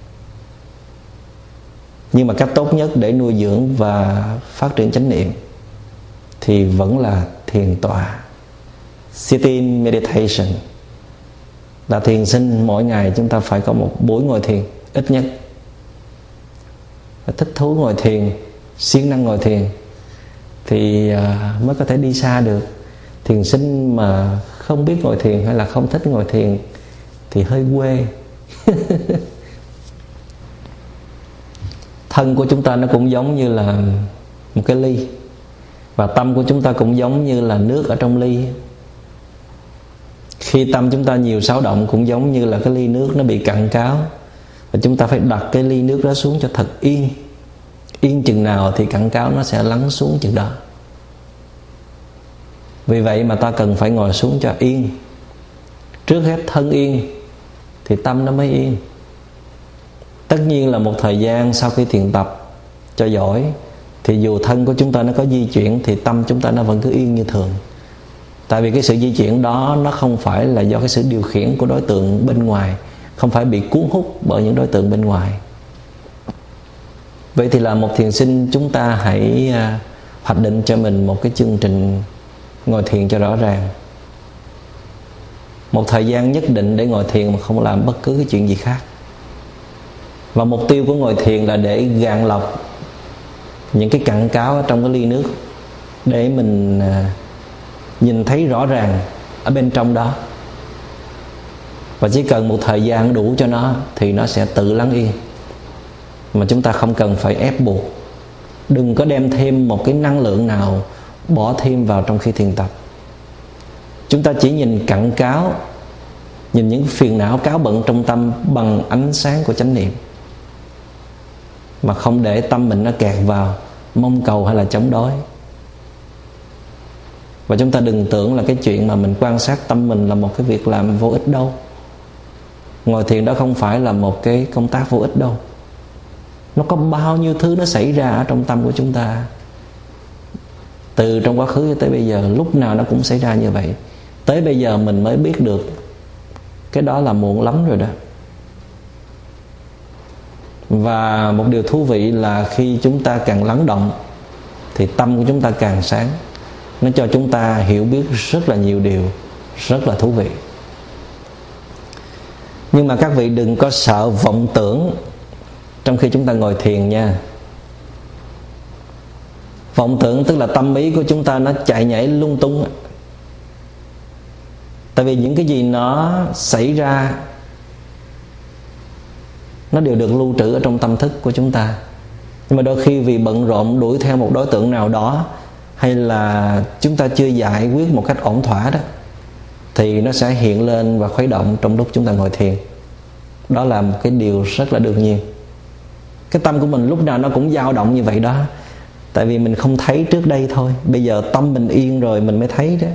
Nhưng mà cách tốt nhất để nuôi dưỡng và phát triển chánh niệm thì vẫn là thiền tọa, sitting meditation. Là thiền sinh mỗi ngày chúng ta phải có một buổi ngồi thiền ít nhất. Thích thú ngồi thiền, siêng năng ngồi thiền thì mới có thể đi xa được. Thiền sinh mà không biết ngồi thiền hay là không thích ngồi thiền thì hơi quê. Thân của chúng ta nó cũng giống như là một cái ly, và tâm của chúng ta cũng giống như là nước ở trong ly. Khi tâm chúng ta nhiều xáo động cũng giống như là cái ly nước nó bị cạn cáo, và chúng ta phải đặt cái ly nước đó xuống cho thật yên. Yên chừng nào thì cạn cáo nó sẽ lắng xuống chừng đó. Vì vậy mà ta cần phải ngồi xuống cho yên. Trước hết thân yên thì tâm nó mới yên. Tất nhiên là một thời gian sau khi thiền tập cho giỏi, thì dù thân của chúng ta nó có di chuyển thì tâm chúng ta nó vẫn cứ yên như thường. Tại vì cái sự di chuyển đó nó không phải là do cái sự điều khiển của đối tượng bên ngoài, không phải bị cuốn hút bởi những đối tượng bên ngoài. Vậy thì là một thiền sinh, chúng ta hãy hoạch định cho mình một cái chương trình ngồi thiền cho rõ ràng. Một thời gian nhất định để ngồi thiền mà không làm bất cứ cái chuyện gì khác. Và mục tiêu của ngồi thiền là để gạn lọc những cái cặn cáo ở trong cái ly nước, để mình nhìn thấy rõ ràng ở bên trong đó. Và chỉ cần một thời gian đủ cho nó thì nó sẽ tự lắng yên, mà chúng ta không cần phải ép buộc. Đừng có đem thêm một cái năng lượng nào bỏ thêm vào trong khi thiền tập. Chúng ta chỉ nhìn cặn cáo, nhìn những phiền não cáo bận trong tâm bằng ánh sáng của chánh niệm, mà không để tâm mình nó kẹt vào mong cầu hay là chống đối. Và chúng ta đừng tưởng là cái chuyện mà mình quan sát tâm mình là một cái việc làm vô ích đâu. Ngồi thiền đó không phải là một cái công tác vô ích đâu. Nó có bao nhiêu thứ nó xảy ra ở trong tâm của chúng ta, từ trong quá khứ cho tới bây giờ, lúc nào nó cũng xảy ra như vậy. Tới bây giờ mình mới biết được, cái đó là muộn lắm rồi đó. Và một điều thú vị là khi chúng ta càng lắng động thì tâm của chúng ta càng sáng. nó cho chúng ta hiểu biết rất là nhiều điều rất là thú vị. Nhưng mà các vị đừng có sợ vọng tưởng trong khi chúng ta ngồi thiền nha. Vọng tưởng tức là tâm ý của chúng ta nó chạy nhảy lung tung. Tại vì những cái gì nó xảy ra nó đều được lưu trữ ở trong tâm thức của chúng ta. Nhưng mà đôi khi vì bận rộn đuổi theo một đối tượng nào đó, hay là chúng ta chưa giải quyết một cách ổn thỏa đó, thì nó sẽ hiện lên và khuấy động trong lúc chúng ta ngồi thiền. Đó là một cái điều rất là đương nhiên. Cái tâm của mình lúc nào nó cũng dao động như vậy đó. Tại vì mình không thấy trước đây thôi. Bây giờ tâm mình yên rồi mình mới thấy đó.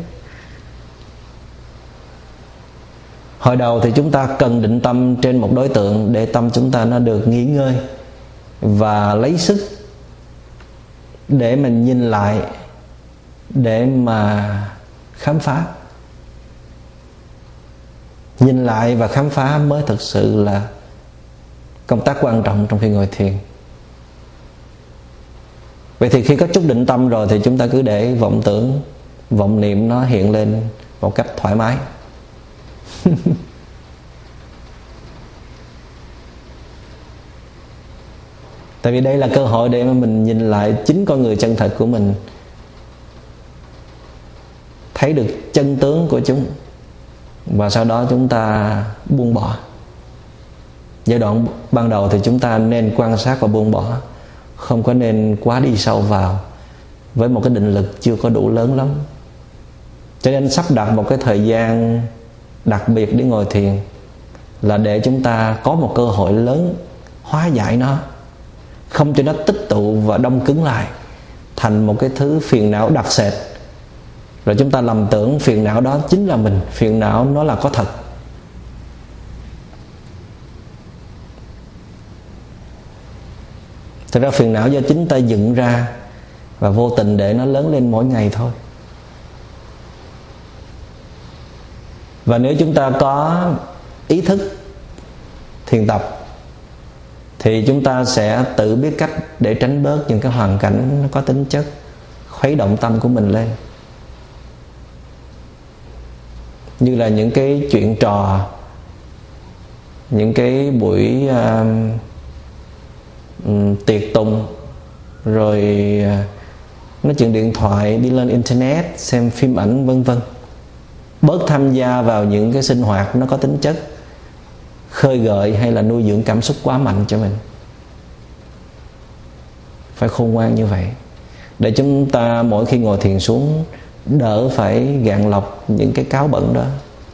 Hồi đầu thì chúng ta cần định tâm trên một đối tượng để tâm chúng ta nó được nghỉ ngơi và lấy sức để mình nhìn lại, để mà khám phá. Nhìn lại và khám phá mới thực sự là công tác quan trọng trong khi ngồi thiền. Vậy thì khi có chút định tâm rồi thì chúng ta cứ để vọng tưởng, vọng niệm nó hiện lên một cách thoải mái. Tại vì đây là cơ hội để mà mình nhìn lại chính con người chân thật của mình, thấy được chân tướng của chúng, và sau đó chúng ta buông bỏ. Giai đoạn ban đầu thì chúng ta nên quan sát và buông bỏ, không có nên quá đi sâu vào với một cái định lực chưa có đủ lớn lắm. Cho nên sắp đặt một cái thời gian đặc biệt để ngồi thiền là để chúng ta có một cơ hội lớn hóa giải nó, không cho nó tích tụ và đông cứng lại thành một cái thứ phiền não đặc sệt. Rồi chúng ta lầm tưởng phiền não đó chính là mình, phiền não nó là có thật. Thật ra phiền não do chính ta dựng ra và vô tình để nó lớn lên mỗi ngày thôi. Và nếu chúng ta có ý thức thiền tập thì chúng ta sẽ tự biết cách để tránh bớt những cái hoàn cảnh nó có tính chất khuấy động tâm của mình lên. Như là những cái chuyện trò, những cái buổi tiệc tùng, rồi nói chuyện điện thoại, đi lên internet, xem phim ảnh vân vân. Bớt tham gia vào những cái sinh hoạt nó có tính chất khơi gợi hay là nuôi dưỡng cảm xúc quá mạnh cho mình. Phải khôn ngoan như vậy để chúng ta mỗi khi ngồi thiền xuống đỡ phải gạn lọc những cái cáu bẩn đó.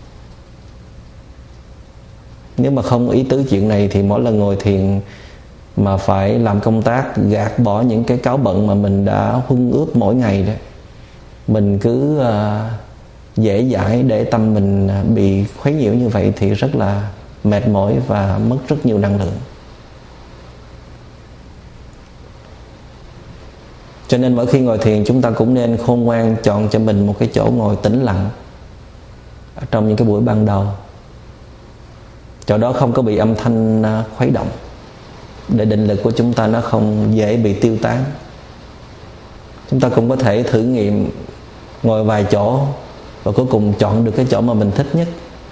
Nếu mà không ý tứ chuyện này thì mỗi lần ngồi thiền mà phải làm công tác gạt bỏ những cái cáu bẩn mà mình đã huân ướp mỗi ngày đó, mình cứ dễ dãi để tâm mình bị khuấy nhiễu như vậy thì rất là mệt mỏi và mất rất nhiều năng lượng. Cho nên mỗi khi ngồi thiền chúng ta cũng nên khôn ngoan chọn cho mình một cái chỗ ngồi tĩnh lặng trong những cái buổi ban đầu. Chỗ đó không có bị âm thanh khuấy động, để định lực của chúng ta nó không dễ bị tiêu tán. Chúng ta cũng có thể thử nghiệm ngồi vài chỗ và cuối cùng chọn được cái chỗ mà mình thích nhất.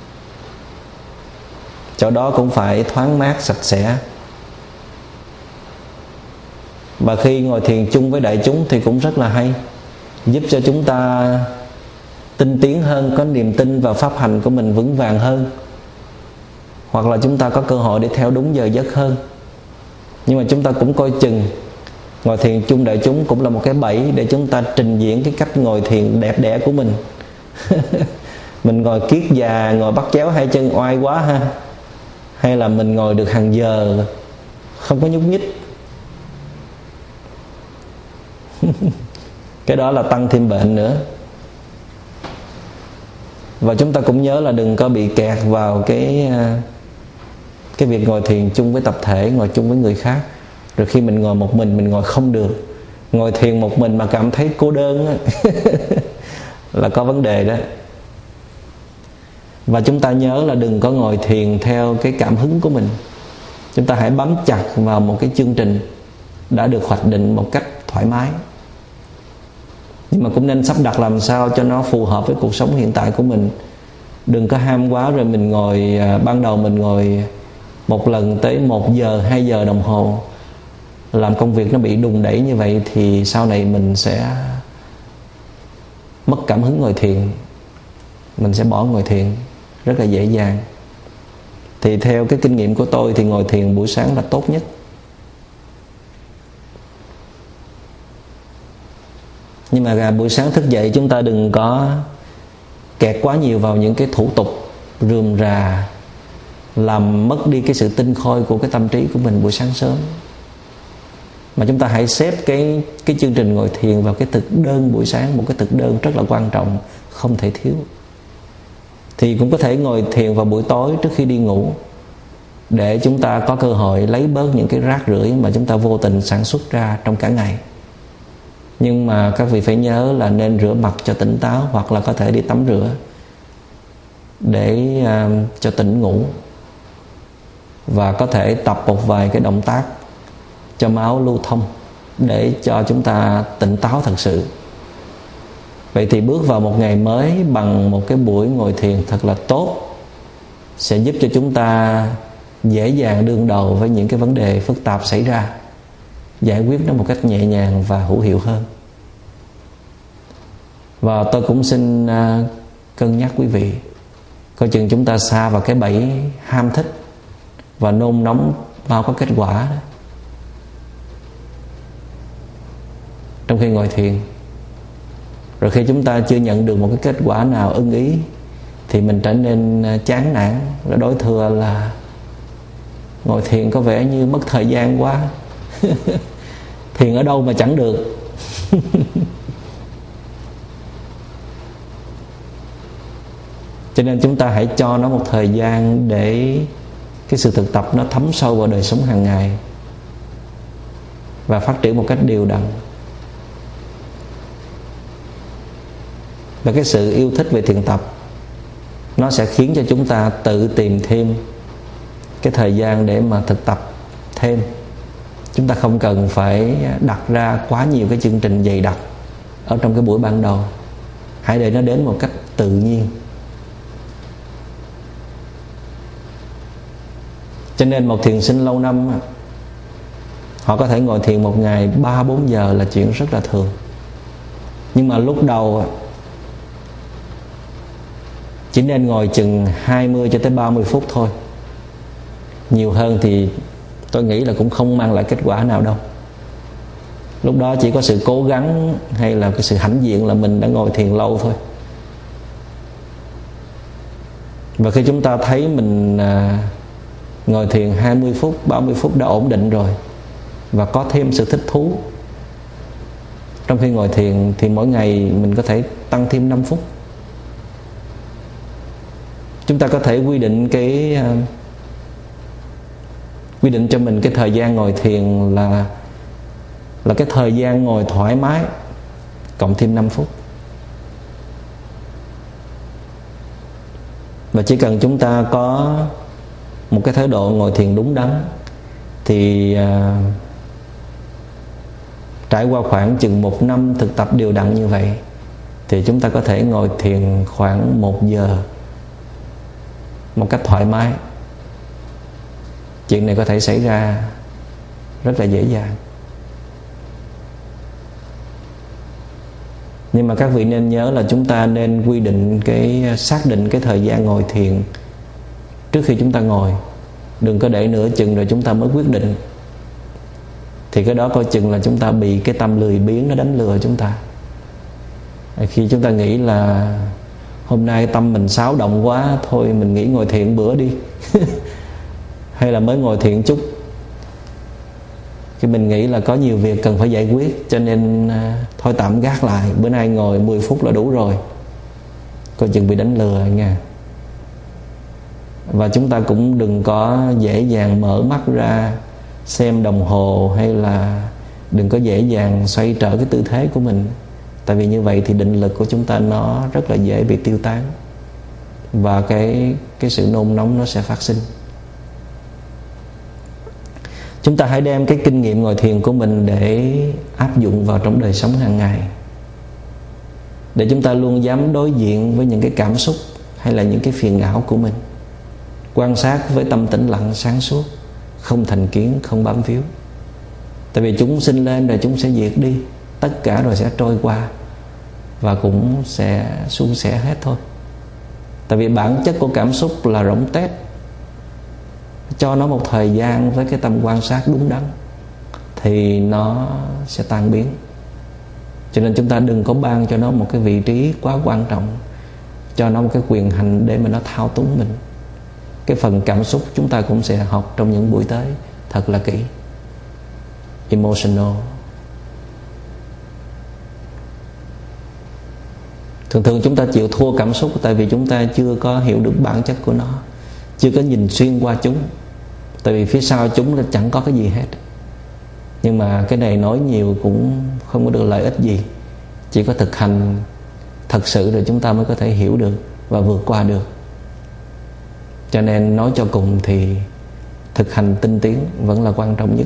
Chỗ đó cũng phải thoáng mát, sạch sẽ. Và khi ngồi thiền chung với đại chúng thì cũng rất là hay, giúp cho chúng ta tinh tiến hơn, có niềm tin vào pháp hành của mình vững vàng hơn, hoặc là chúng ta có cơ hội để theo đúng giờ giấc hơn. Nhưng mà chúng ta cũng coi chừng ngồi thiền chung đại chúng cũng là một cái bẫy để chúng ta trình diễn cái cách ngồi thiền đẹp đẽ của mình. Mình ngồi kiết già, ngồi bắt chéo hai chân oai quá ha, hay là mình ngồi được hàng giờ không có nhúc nhích. Cái đó là tăng thêm bệnh nữa. Và chúng ta cũng nhớ là đừng có bị kẹt vào cái việc ngồi thiền chung với tập thể, ngồi chung với người khác. Rồi khi mình ngồi một mình ngồi không được. Ngồi thiền một mình mà cảm thấy cô đơn á, là có vấn đề đó. Và chúng ta nhớ là đừng có ngồi thiền theo cái cảm hứng của mình. Chúng ta hãy bám chặt vào một cái chương trình đã được hoạch định một cách thoải mái. Nhưng mà cũng nên sắp đặt làm sao cho nó phù hợp với cuộc sống hiện tại của mình. Đừng có ham quá rồi mình ngồi, ban đầu mình ngồi một lần tới 1 giờ 2 giờ đồng hồ, làm công việc nó bị đùn đẩy như vậy thì sau này mình sẽ mất cảm hứng ngồi thiền, mình sẽ bỏ ngồi thiền rất là dễ dàng. Thì theo cái kinh nghiệm của tôi thì ngồi thiền buổi sáng là tốt nhất. Nhưng mà buổi sáng thức dậy chúng ta đừng có kẹt quá nhiều vào những cái thủ tục rườm rà, làm mất đi cái sự tinh khôi của cái tâm trí của mình buổi sáng sớm. Mà chúng ta hãy xếp cái chương trình ngồi thiền vào cái thực đơn buổi sáng, một cái thực đơn rất là quan trọng, không thể thiếu. Thì cũng có thể ngồi thiền vào buổi tối trước khi đi ngủ, để chúng ta có cơ hội lấy bớt những cái rác rưởi mà chúng ta vô tình sản xuất ra trong cả ngày. Nhưng mà các vị phải nhớ là nên rửa mặt cho tỉnh táo, hoặc là có thể đi tắm rửa để cho tỉnh ngủ, và có thể tập một vài cái động tác cho máu lưu thông để cho chúng ta tỉnh táo thật sự. Vậy thì bước vào một ngày mới bằng một cái buổi ngồi thiền thật là tốt sẽ giúp cho chúng ta dễ dàng đương đầu với những cái vấn đề phức tạp xảy ra, giải quyết nó một cách nhẹ nhàng và hữu hiệu hơn. Và tôi cũng xin cân nhắc quý vị, coi chừng chúng ta sa vào cái bẫy ham thích và nôn nóng mau có kết quả đó. Trong khi ngồi thiền, rồi khi chúng ta chưa nhận được một cái kết quả nào ưng ý thì mình trở nên chán nản, rồi đối thừa là ngồi thiền có vẻ như mất thời gian quá. Thiền ở đâu mà chẳng được. Cho nên chúng ta hãy cho nó một thời gian để cái sự thực tập nó thấm sâu vào đời sống hàng ngày và phát triển một cách đều đặn. Và cái sự yêu thích về thiền tập nó sẽ khiến cho chúng ta tự tìm thêm cái thời gian để mà thực tập thêm. Chúng ta không cần phải đặt ra quá nhiều cái chương trình dày đặc ở trong cái buổi ban đầu. Hãy để nó đến một cách tự nhiên. Cho nên một thiền sinh lâu năm họ có thể ngồi thiền một ngày 3-4 giờ là chuyện rất là thường. Nhưng mà lúc đầu chỉ nên ngồi chừng 20 cho tới 30 phút thôi. Nhiều hơn thì tôi nghĩ là cũng không mang lại kết quả nào đâu. Lúc đó chỉ có sự cố gắng hay là cái sự hãnh diện là mình đã ngồi thiền lâu thôi. Và khi chúng ta thấy mình ngồi thiền 20 phút, 30 phút đã ổn định rồi và có thêm sự thích thú trong khi ngồi thiền, thì mỗi ngày mình có thể tăng thêm 5 phút. Chúng ta có thể quy định cho mình cái thời gian ngồi thiền là cái thời gian ngồi thoải mái cộng thêm 5 phút. Và chỉ cần chúng ta có một cái thái độ ngồi thiền đúng đắn thì trải qua khoảng chừng 1 năm thực tập đều đặn như vậy thì chúng ta có thể ngồi thiền khoảng 1 giờ một cách thoải mái. Chuyện này có thể xảy ra rất là dễ dàng. Nhưng mà các vị nên nhớ là chúng ta nên xác định cái thời gian ngồi thiền trước khi chúng ta ngồi. Đừng có để nửa chừng rồi chúng ta mới quyết định. Thì cái đó coi chừng là chúng ta bị cái tâm lười biếng nó đánh lừa chúng ta. Khi chúng ta nghĩ là hôm nay tâm mình xáo động quá, thôi mình nghỉ ngồi thiền bữa đi. Hay là mới ngồi thiền chút, khi mình nghĩ là có nhiều việc cần phải giải quyết, cho nên thôi tạm gác lại, bữa nay ngồi 10 phút là đủ rồi. Coi chừng bị đánh lừa nha. Và chúng ta cũng đừng có dễ dàng mở mắt ra xem đồng hồ, hay là đừng có dễ dàng xoay trở cái tư thế của mình. Tại vì như vậy thì định lực của chúng ta nó rất là dễ bị tiêu tán, và cái sự nôn nóng nó sẽ phát sinh. Chúng ta hãy đem cái kinh nghiệm ngồi thiền của mình để áp dụng vào trong đời sống hàng ngày. để chúng ta luôn dám đối diện với những cái cảm xúc hay là những cái phiền não của mình. Quan sát với tâm tĩnh lặng sáng suốt, không thành kiến, không bám víu. Tại vì chúng sinh lên rồi chúng sẽ diệt đi, tất cả rồi sẽ trôi qua và cũng sẽ suôn sẻ hết thôi. Tại vì bản chất của cảm xúc là rỗng tét. Cho nó một thời gian với cái tâm quan sát đúng đắn thì nó sẽ tan biến. Cho nên chúng ta đừng có ban cho nó một cái vị trí quá quan trọng, cho nó một cái quyền hành để mà nó thao túng mình. Cái phần cảm xúc chúng ta cũng sẽ học trong những buổi tới thật là kỹ. Emotional. Thường chúng ta chịu thua cảm xúc tại vì chúng ta chưa có hiểu được bản chất của nó, chưa có nhìn xuyên qua chúng. Tại vì phía sau chúng là chẳng có cái gì hết. Nhưng mà cái này nói nhiều cũng không có được lợi ích gì. Chỉ có thực hành thật sự rồi chúng ta mới có thể hiểu được và vượt qua được. Cho nên nói cho cùng thì thực hành tinh tiến vẫn là quan trọng nhất.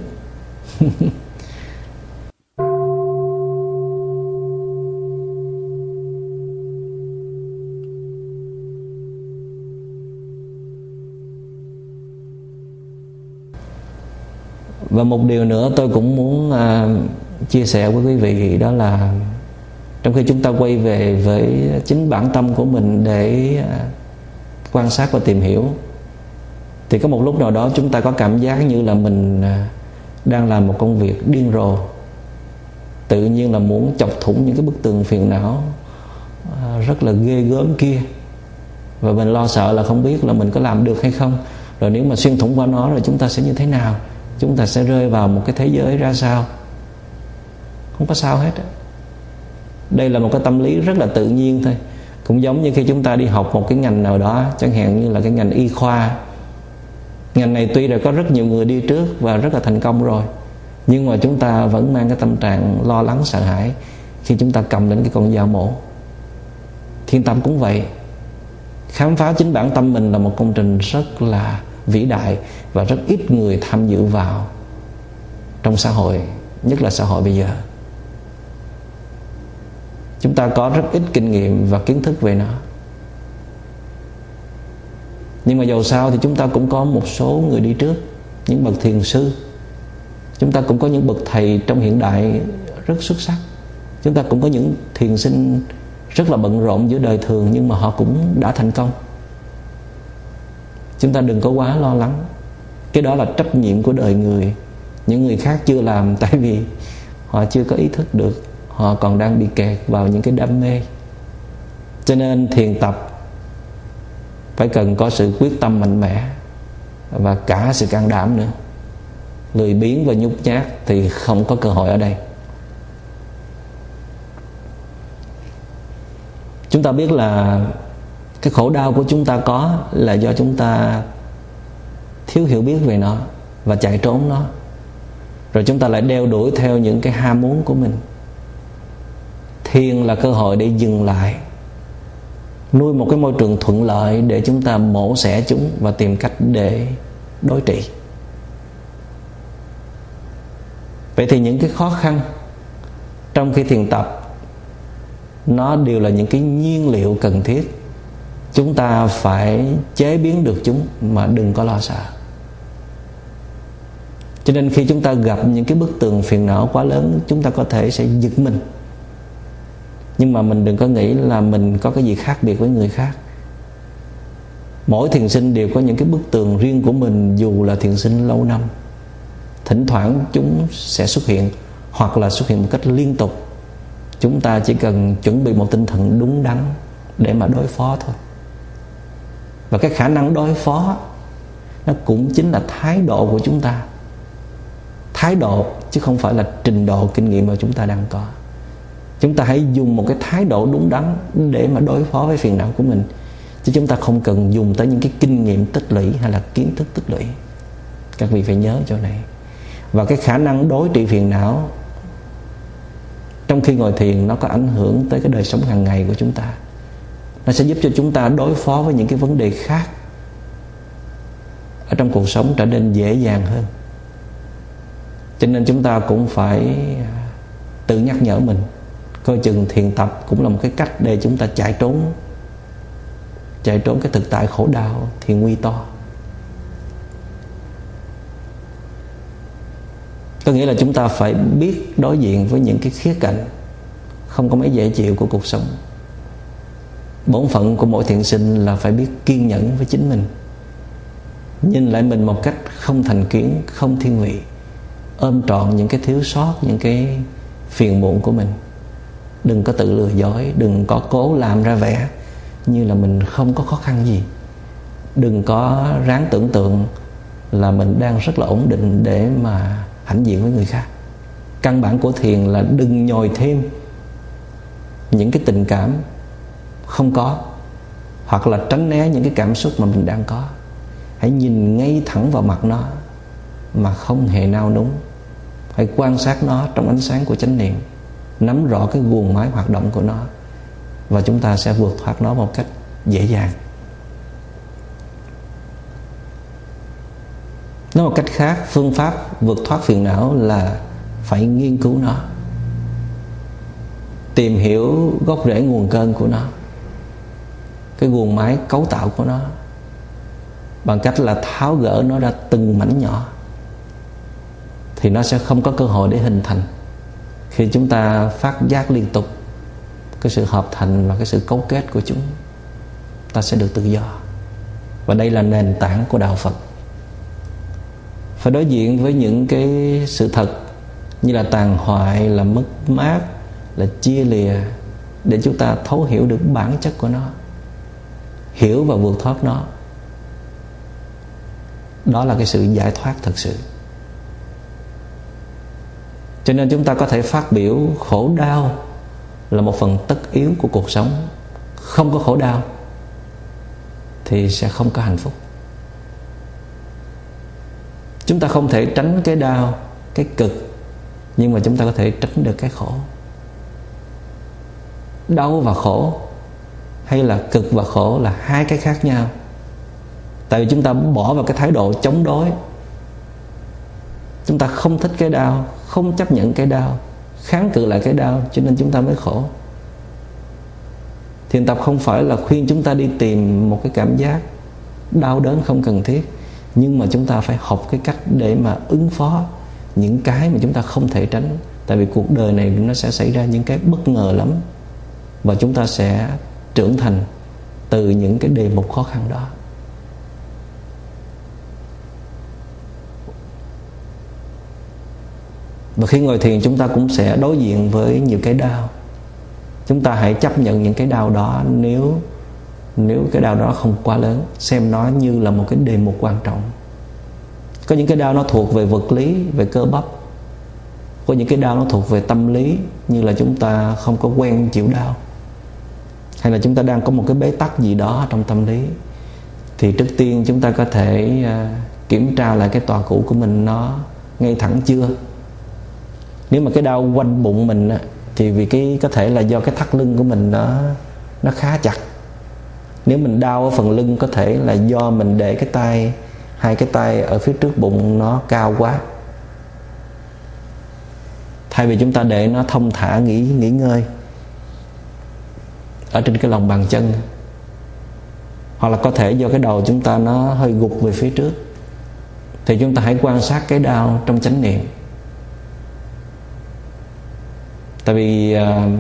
Và một điều nữa tôi cũng muốn chia sẻ với quý vị, đó là trong khi chúng ta quay về với chính bản tâm của mình để quan sát và tìm hiểu, thì có một lúc nào đó chúng ta có cảm giác như là mình đang làm một công việc điên rồ, tự nhiên là muốn chọc thủng những cái bức tường phiền não rất là ghê gớm kia, và mình lo sợ là không biết là mình có làm được hay không, rồi nếu mà xuyên thủng qua nó rồi chúng ta sẽ như thế nào, chúng ta sẽ rơi vào một cái thế giới ra sao. Không có sao hết. Đây là một cái tâm lý rất là tự nhiên thôi. Cũng giống như khi chúng ta đi học một cái ngành nào đó, chẳng hạn như là cái ngành y khoa. Ngành này tuy là có rất nhiều người đi trước và rất là thành công rồi, nhưng mà chúng ta vẫn mang cái tâm trạng lo lắng sợ hãi khi chúng ta cầm đến cái con dao mổ. Thiền tâm cũng vậy. Khám phá chính bản tâm mình là một công trình rất là vĩ đại và rất ít người tham dự vào trong xã hội, nhất là xã hội bây giờ. Chúng ta có rất ít kinh nghiệm và kiến thức về nó. Nhưng mà dầu sao thì chúng ta cũng có một số người đi trước, những bậc thiền sư. Chúng ta cũng có những bậc thầy trong hiện đại rất xuất sắc. Chúng ta cũng có những thiền sinh rất là bận rộn giữa đời thường, nhưng mà họ cũng đã thành công. Chúng ta đừng có quá lo lắng. Cái đó là trách nhiệm của đời người. Những người khác chưa làm tại vì họ chưa có ý thức được, họ còn đang bị kẹt vào những cái đam mê. Cho nên thiền tập phải cần có sự quyết tâm mạnh mẽ và cả sự can đảm nữa. Lười biếng và nhút nhát thì không có cơ hội ở đây. Chúng ta biết là cái khổ đau của chúng ta có là do chúng ta thiếu hiểu biết về nó và chạy trốn nó. Rồi chúng ta lại đeo đuổi theo những cái ham muốn của mình. Thiền là cơ hội để dừng lại, nuôi một cái môi trường thuận lợi để chúng ta mổ xẻ chúng và tìm cách để đối trị. Vậy thì những cái khó khăn trong khi thiền tập nó đều là những cái nhiên liệu cần thiết. Chúng ta phải chế biến được chúng mà đừng có lo sợ. Cho nên khi chúng ta gặp những cái bức tường phiền não quá lớn, chúng ta có thể sẽ giật mình. Nhưng mà mình đừng có nghĩ là mình có cái gì khác biệt với người khác. Mỗi thiền sinh đều có những cái bức tường riêng của mình, dù là thiền sinh lâu năm. Thỉnh thoảng chúng sẽ xuất hiện, hoặc là xuất hiện một cách liên tục. Chúng ta chỉ cần chuẩn bị một tinh thần đúng đắn để mà đối phó thôi. Và cái khả năng đối phó nó cũng chính là thái độ của chúng ta. Thái độ chứ không phải là trình độ kinh nghiệm mà chúng ta đang có. Chúng ta hãy dùng một cái thái độ đúng đắn để mà đối phó với phiền não của mình, chứ chúng ta không cần dùng tới những cái kinh nghiệm tích lũy hay là kiến thức tích lũy. Các vị phải nhớ chỗ này. Và cái khả năng đối trị phiền não trong khi ngồi thiền nó có ảnh hưởng tới cái đời sống hàng ngày của chúng ta. Nó sẽ giúp cho chúng ta đối phó với những cái vấn đề khác ở trong cuộc sống trở nên dễ dàng hơn. Cho nên chúng ta cũng phải tự nhắc nhở mình Coi chừng thiền tập cũng là một cái cách để chúng ta chạy trốn cái thực tại khổ đau thì nguy to. Có nghĩa là chúng ta phải biết đối diện với những cái khía cạnh không có mấy dễ chịu của cuộc sống. Bổn phận của mỗi thiện sinh là phải biết kiên nhẫn với chính mình, nhìn lại mình một cách không thành kiến, không thiên vị, ôm trọn những cái thiếu sót, những cái phiền muộn của mình. Đừng có tự lừa dối, đừng có cố làm ra vẻ như là mình không có khó khăn gì. Đừng có ráng tưởng tượng là mình đang rất là ổn định để mà hãnh diện với người khác. Căn bản của thiền là đừng nhồi thêm những cái tình cảm không có, hoặc là tránh né những cái cảm xúc mà mình đang có. Hãy nhìn ngay thẳng vào mặt nó mà không hề nao núng. Hãy quan sát nó trong ánh sáng của chánh niệm, nắm rõ cái guồng máy hoạt động của nó, và chúng ta sẽ vượt thoát nó một cách dễ dàng. Nói một cách khác, phương pháp vượt thoát phiền não là phải nghiên cứu nó, tìm hiểu gốc rễ nguồn cơn của nó, cái guồng máy cấu tạo của nó, bằng cách là tháo gỡ nó ra từng mảnh nhỏ, thì nó sẽ không có cơ hội để hình thành. Khi chúng ta phát giác liên tục cái sự hợp thành và cái sự cấu kết của chúng, ta sẽ được tự do. Và đây là nền tảng của đạo Phật. Phải đối diện với những cái sự thật như là tàn hoại, là mất mát, là chia lìa, để chúng ta thấu hiểu được bản chất của nó, hiểu và vượt thoát nó. Đó là cái sự giải thoát thật sự. Cho nên chúng ta có thể phát biểu khổ đau là một phần tất yếu của cuộc sống. Không có khổ đau thì sẽ không có hạnh phúc. Chúng ta không thể tránh cái đau, cái cực, nhưng mà chúng ta có thể tránh được cái khổ. Đau và khổ hay là cực và khổ là hai cái khác nhau. Tại vì chúng ta bỏ vào cái thái độ chống đối. Chúng ta không thích cái đau, không chấp nhận cái đau, kháng cự lại cái đau, cho nên chúng ta mới khổ. Thiền tập không phải là khuyên chúng ta đi tìm một cái cảm giác đau đớn không cần thiết, nhưng mà chúng ta phải học cái cách để mà ứng phó những cái mà chúng ta không thể tránh. Tại vì cuộc đời này nó sẽ xảy ra những cái bất ngờ lắm, và chúng ta sẽ trưởng thành từ những cái đề mục khó khăn đó. Và khi ngồi thiền, chúng ta cũng sẽ đối diện với nhiều cái đau. Chúng ta hãy chấp nhận những cái đau đó, nếu cái đau đó không quá lớn, xem nó như là một cái đề mục quan trọng. Có những cái đau nó thuộc về vật lý, về cơ bắp. Có những cái đau nó thuộc về tâm lý, như là chúng ta không có quen chịu đau, hay là chúng ta đang có một cái bế tắc gì đó trong tâm lý. Thì trước tiên chúng ta có thể kiểm tra lại cái tọa cũ của mình, nó ngay thẳng chưa. Nếu mà cái đau quanh bụng mình thì vì có thể là do cái thắt lưng của mình nó khá chặt. Nếu mình đau ở phần lưng, có thể là do mình để hai cái tay ở phía trước bụng nó cao quá. Thay vì chúng ta để nó thông thả nghỉ ngơi ở trên cái lòng bàn chân, hoặc là có thể do cái đầu chúng ta nó hơi gục về phía trước, thì chúng ta hãy quan sát cái đau trong chánh niệm. Tại vì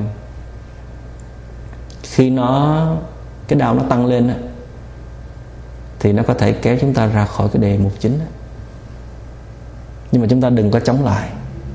khi cái đau nó tăng lên thì nó có thể kéo chúng ta ra khỏi cái đề mục chính. Nhưng mà chúng ta đừng có chống lại.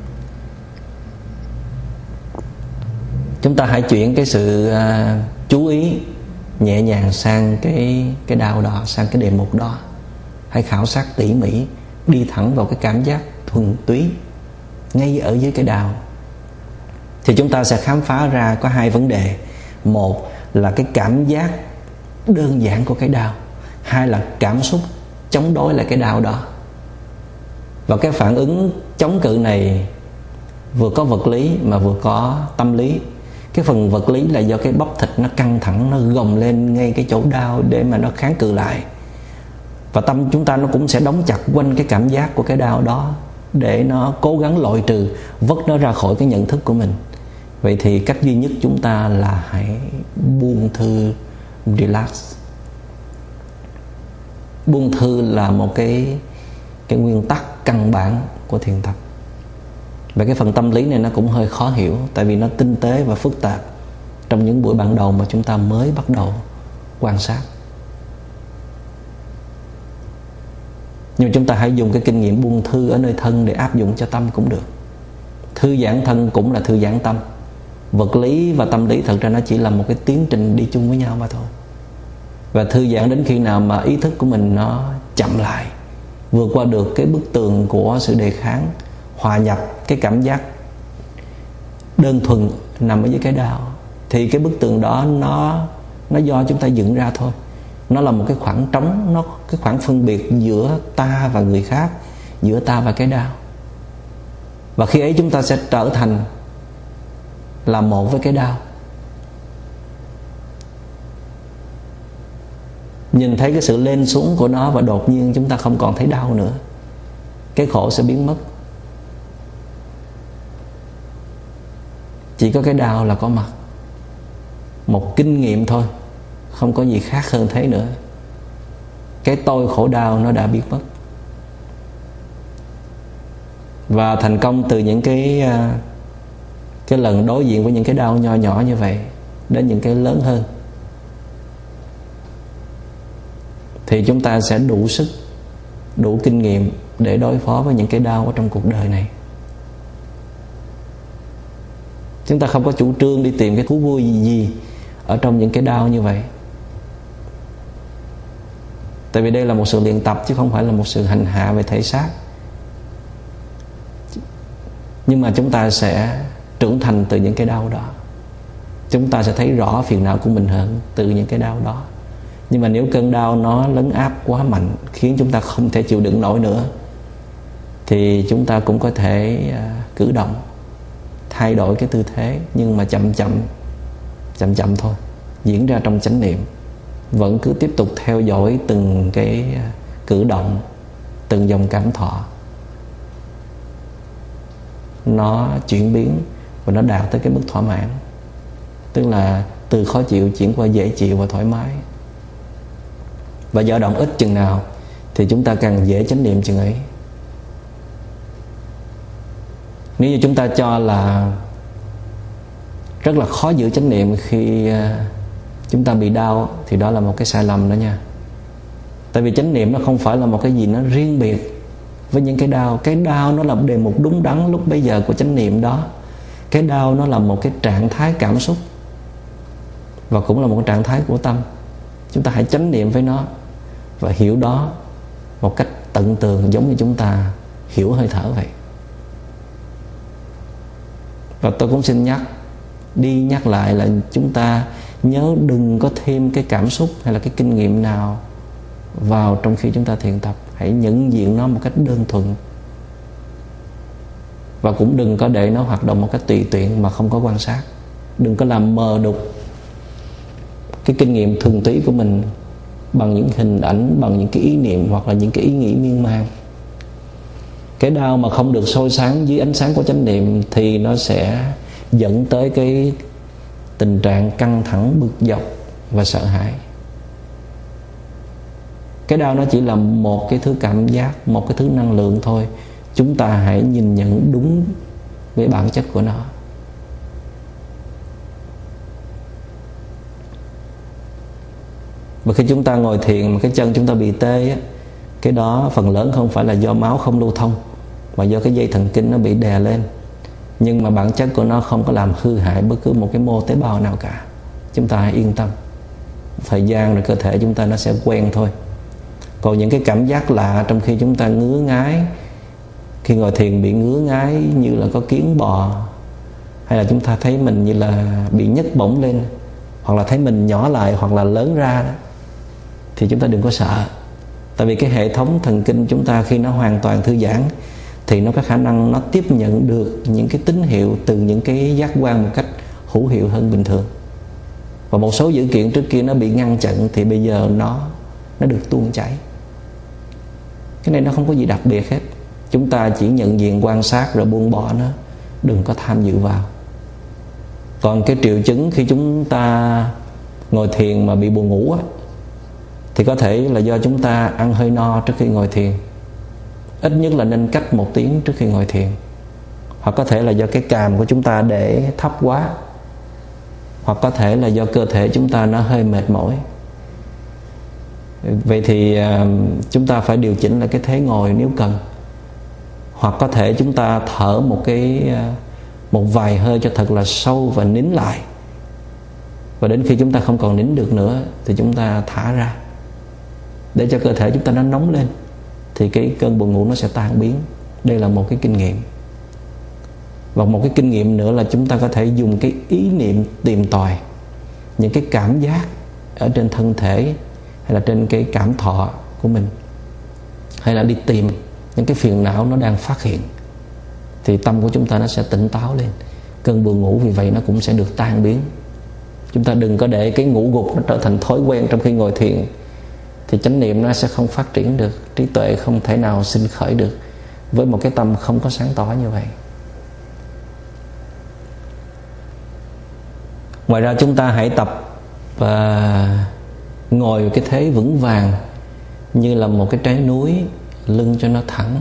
Chúng ta hãy chuyển cái sự chú ý nhẹ nhàng sang cái đau đó, sang cái đề mục đó. Hãy khảo sát tỉ mỉ, đi thẳng vào cái cảm giác thuần túy ngay ở dưới cái đau. Thì chúng ta sẽ khám phá ra có hai vấn đề. Một là cái cảm giác đơn giản của cái đau, hai là cảm xúc chống đối lại cái đau đó. Và cái phản ứng chống cự này vừa có vật lý mà vừa có tâm lý. Cái phần vật lý là do cái bắp thịt nó căng thẳng, nó gồng lên ngay cái chỗ đau để mà nó kháng cự lại. Và tâm chúng ta nó cũng sẽ đóng chặt quanh cái cảm giác của cái đau đó, để nó cố gắng loại trừ, vứt nó ra khỏi cái nhận thức của mình. Vậy thì cách duy nhất chúng ta là hãy buông thư, relax. Buông thư là một cái nguyên tắc căn bản của thiền tập. Và cái phần tâm lý này nó cũng hơi khó hiểu, tại vì nó tinh tế và phức tạp trong những buổi ban đầu mà chúng ta mới bắt đầu quan sát. Nhưng chúng ta hãy dùng cái kinh nghiệm buông thư ở nơi thân để áp dụng cho tâm cũng được. Thư giãn thân cũng là thư giãn tâm. Vật lý và tâm lý thật ra nó chỉ là một cái tiến trình đi chung với nhau mà thôi. Và thư giãn đến khi nào mà ý thức của mình nó chậm lại, vượt qua được cái bức tường của sự đề kháng, hòa nhập cái cảm giác đơn thuần nằm ở dưới cái đau, thì cái bức tường đó nó do chúng ta dựng ra thôi. Nó là một cái khoảng trống, nó cái khoảng phân biệt giữa ta và người khác, giữa ta và cái đau. Và khi ấy chúng ta sẽ trở thành là một với cái đau. Nhìn thấy cái sự lên xuống của nó và đột nhiên chúng ta không còn thấy đau nữa. Cái khổ sẽ biến mất. Chỉ có cái đau là có mặt. Một kinh nghiệm thôi, không có gì khác hơn thế nữa. Cái tôi khổ đau nó đã biến mất. Và thành công từ những cái lần đối diện với những cái đau nho nhỏ như vậy đến những cái lớn hơn, thì chúng ta sẽ đủ sức, đủ kinh nghiệm để đối phó với những cái đau ở trong cuộc đời này. Chúng ta không có chủ trương đi tìm cái thú vui gì ở trong những cái đau như vậy. Tại vì đây là một sự luyện tập chứ không phải là một sự hành hạ về thể xác. Nhưng mà chúng ta sẽ trưởng thành từ những cái đau đó. Chúng ta sẽ thấy rõ phiền não của mình hơn từ những cái đau đó. Nhưng mà nếu cơn đau nó lấn áp quá mạnh, khiến chúng ta không thể chịu đựng nổi nữa, thì chúng ta cũng có thể cử động, thay đổi cái tư thế, nhưng mà chậm chậm thôi, diễn ra trong chánh niệm. Vẫn cứ tiếp tục theo dõi từng cái cử động, từng dòng cảm thọ, nó chuyển biến và nó đạt tới cái mức thỏa mãn. Tức là từ khó chịu chuyển qua dễ chịu và thoải mái. Và dao động ít chừng nào thì chúng ta càng dễ chánh niệm chừng ấy. Nếu như chúng ta cho là rất là khó giữ chánh niệm khi chúng ta bị đau, thì đó là một cái sai lầm đó nha. Tại vì chánh niệm nó không phải là một cái gì nó riêng biệt với những cái đau. Cái đau nó là đề mục đúng đắn lúc bấy giờ của chánh niệm đó. Cái đau nó là một cái trạng thái cảm xúc, và cũng là một cái trạng thái của tâm. Chúng ta hãy chánh niệm với nó và hiểu đó một cách tận tường, giống như chúng ta hiểu hơi thở vậy. Và tôi cũng xin nhắc lại là chúng ta nhớ đừng có thêm cái cảm xúc hay là cái kinh nghiệm nào vào trong khi chúng ta thiền tập. Hãy nhận diện nó một cách đơn thuần, và cũng đừng có để nó hoạt động một cách tùy tiện mà không có quan sát. Đừng có làm mờ đục cái kinh nghiệm thuần túy của mình bằng những hình ảnh, bằng những cái ý niệm hoặc là những cái ý nghĩ miên man. Cái đau mà không được soi sáng dưới ánh sáng của chánh niệm thì nó sẽ dẫn tới cái tình trạng căng thẳng, bực dọc và sợ hãi. Cái đau nó chỉ là một cái thứ cảm giác, một cái thứ năng lượng thôi. Chúng ta hãy nhìn nhận đúng với bản chất của nó. Và khi chúng ta ngồi thiền mà cái chân chúng ta bị tê á, cái đó phần lớn không phải là do máu không lưu thông, mà do cái dây thần kinh nó bị đè lên. Nhưng mà bản chất của nó không có làm hư hại bất cứ một cái mô tế bào nào cả. Chúng ta hãy yên tâm. Thời gian rồi cơ thể chúng ta nó sẽ quen thôi. Còn những cái cảm giác lạ trong khi chúng ta ngứa ngáy, khi ngồi thiền bị ngứa ngáy như là có kiến bò, hay là chúng ta thấy mình như là bị nhấc bổng lên, hoặc là thấy mình nhỏ lại hoặc là lớn ra đó, thì chúng ta đừng có sợ. Tại vì cái hệ thống thần kinh chúng ta khi nó hoàn toàn thư giãn thì nó có khả năng nó tiếp nhận được những cái tín hiệu từ những cái giác quan một cách hữu hiệu hơn bình thường. Và một số dữ kiện trước kia nó bị ngăn chặn thì bây giờ nó được tuôn chảy. Cái này nó không có gì đặc biệt hết. Chúng ta chỉ nhận diện quan sát rồi buông bỏ nó, đừng có tham dự vào. Còn cái triệu chứng khi chúng ta ngồi thiền mà bị buồn ngủ á, thì có thể là do chúng ta ăn hơi no trước khi ngồi thiền. Ít nhất là nên cách 1 tiếng trước khi ngồi thiền. Hoặc có thể là do cái càm của chúng ta để thấp quá. Hoặc có thể là do cơ thể chúng ta nó hơi mệt mỏi. Vậy thì chúng ta phải điều chỉnh lại cái thế ngồi nếu cần. Hoặc có thể chúng ta thở một vài hơi cho thật là sâu và nín lại. Và đến khi chúng ta không còn nín được nữa thì chúng ta thả ra, để cho cơ thể chúng ta nó nóng lên, thì cái cơn buồn ngủ nó sẽ tan biến. Đây là một cái kinh nghiệm. Và một cái kinh nghiệm nữa là chúng ta có thể dùng cái ý niệm tìm tòi những cái cảm giác ở trên thân thể, hay là trên cái cảm thọ của mình, hay là đi tìm những cái phiền não nó đang phát hiện, thì tâm của chúng ta nó sẽ tỉnh táo lên. Cơn buồn ngủ vì vậy nó cũng sẽ được tan biến. Chúng ta đừng có để cái ngủ gục nó trở thành thói quen trong khi ngồi thiền, thì chánh niệm nó sẽ không phát triển được, trí tuệ không thể nào sinh khởi được với một cái tâm không có sáng tỏ như vậy. Ngoài ra chúng ta hãy tập ngồi cái thế vững vàng, như là một cái trái núi, lưng cho nó thẳng,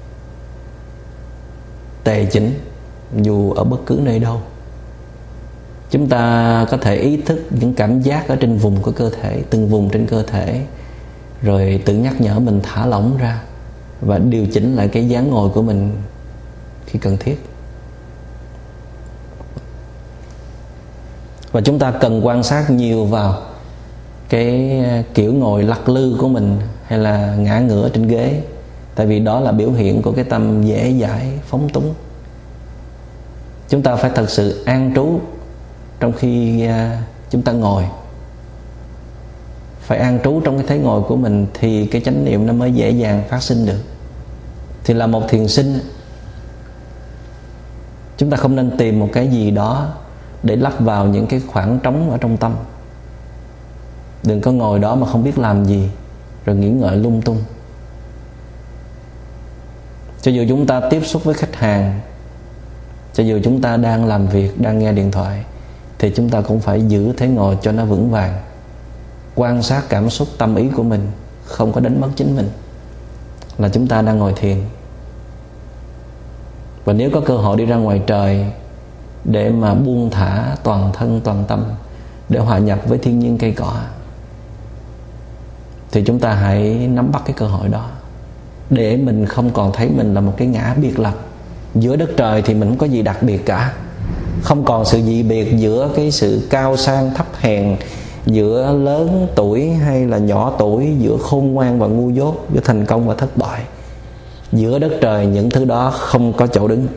tề chỉnh, dù ở bất cứ nơi đâu. Chúng ta có thể ý thức những cảm giác ở trên vùng của cơ thể, từng vùng trên cơ thể, rồi tự nhắc nhở mình thả lỏng ra và điều chỉnh lại cái dáng ngồi của mình khi cần thiết. Và chúng ta cần quan sát nhiều vào cái kiểu ngồi lắc lư của mình, hay là ngã ngửa trên ghế. Tại vì đó là biểu hiện của cái tâm dễ dãi, phóng túng. Chúng ta phải thật sự an trú trong khi chúng ta ngồi. Phải an trú trong cái thế ngồi của mình thì cái chánh niệm nó mới dễ dàng phát sinh được. Thì là một thiền sinh, chúng ta không nên tìm một cái gì đó để lắp vào những cái khoảng trống ở trong tâm. Đừng có ngồi đó mà không biết làm gì, rồi nghĩ ngợi lung tung. Cho dù chúng ta tiếp xúc với khách hàng, cho dù chúng ta đang làm việc, đang nghe điện thoại, thì chúng ta cũng phải giữ thế ngồi cho nó vững vàng. Quan sát cảm xúc tâm ý của mình, không có đánh mất chính mình, là chúng ta đang ngồi thiền. Và nếu có cơ hội đi ra ngoài trời để mà buông thả toàn thân toàn tâm, để hòa nhập với thiên nhiên cây cỏ, thì chúng ta hãy nắm bắt cái cơ hội đó, để mình không còn thấy mình là một cái ngã biệt lập. Giữa đất trời thì mình không có gì đặc biệt cả. Không còn sự dị biệt giữa cái sự cao sang thấp hèn, giữa lớn tuổi hay là nhỏ tuổi, giữa khôn ngoan và ngu dốt, giữa thành công và thất bại. Giữa đất trời những thứ đó không có chỗ đứng.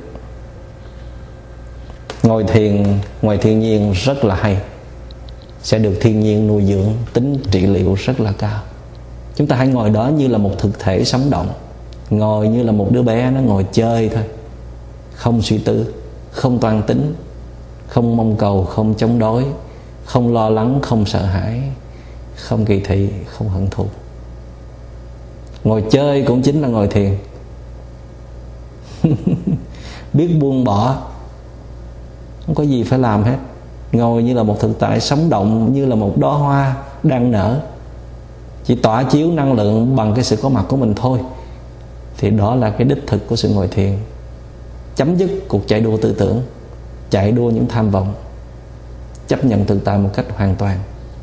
Ngồi thiền ngoài thiên nhiên rất là hay, sẽ được thiên nhiên nuôi dưỡng, tính trị liệu rất là cao. Chúng ta hãy ngồi đó như là một thực thể sống động. Ngồi như là một đứa bé nó ngồi chơi thôi, không suy tư, không toan tính, không mong cầu, không chống đối, không lo lắng, không sợ hãi, không kỳ thị, không hận thù. Ngồi chơi cũng chính là ngồi thiền. Biết buông bỏ, không có gì phải làm hết. Ngồi như là một thực tại sống động, như là một đóa hoa đang nở, chỉ tỏa chiếu năng lượng bằng cái sự có mặt của mình thôi. Thì đó là cái đích thực của sự ngồi thiền. Chấm dứt cuộc chạy đua tư tưởng, chạy đua những tham vọng, chấp nhận thực tại một cách hoàn toàn.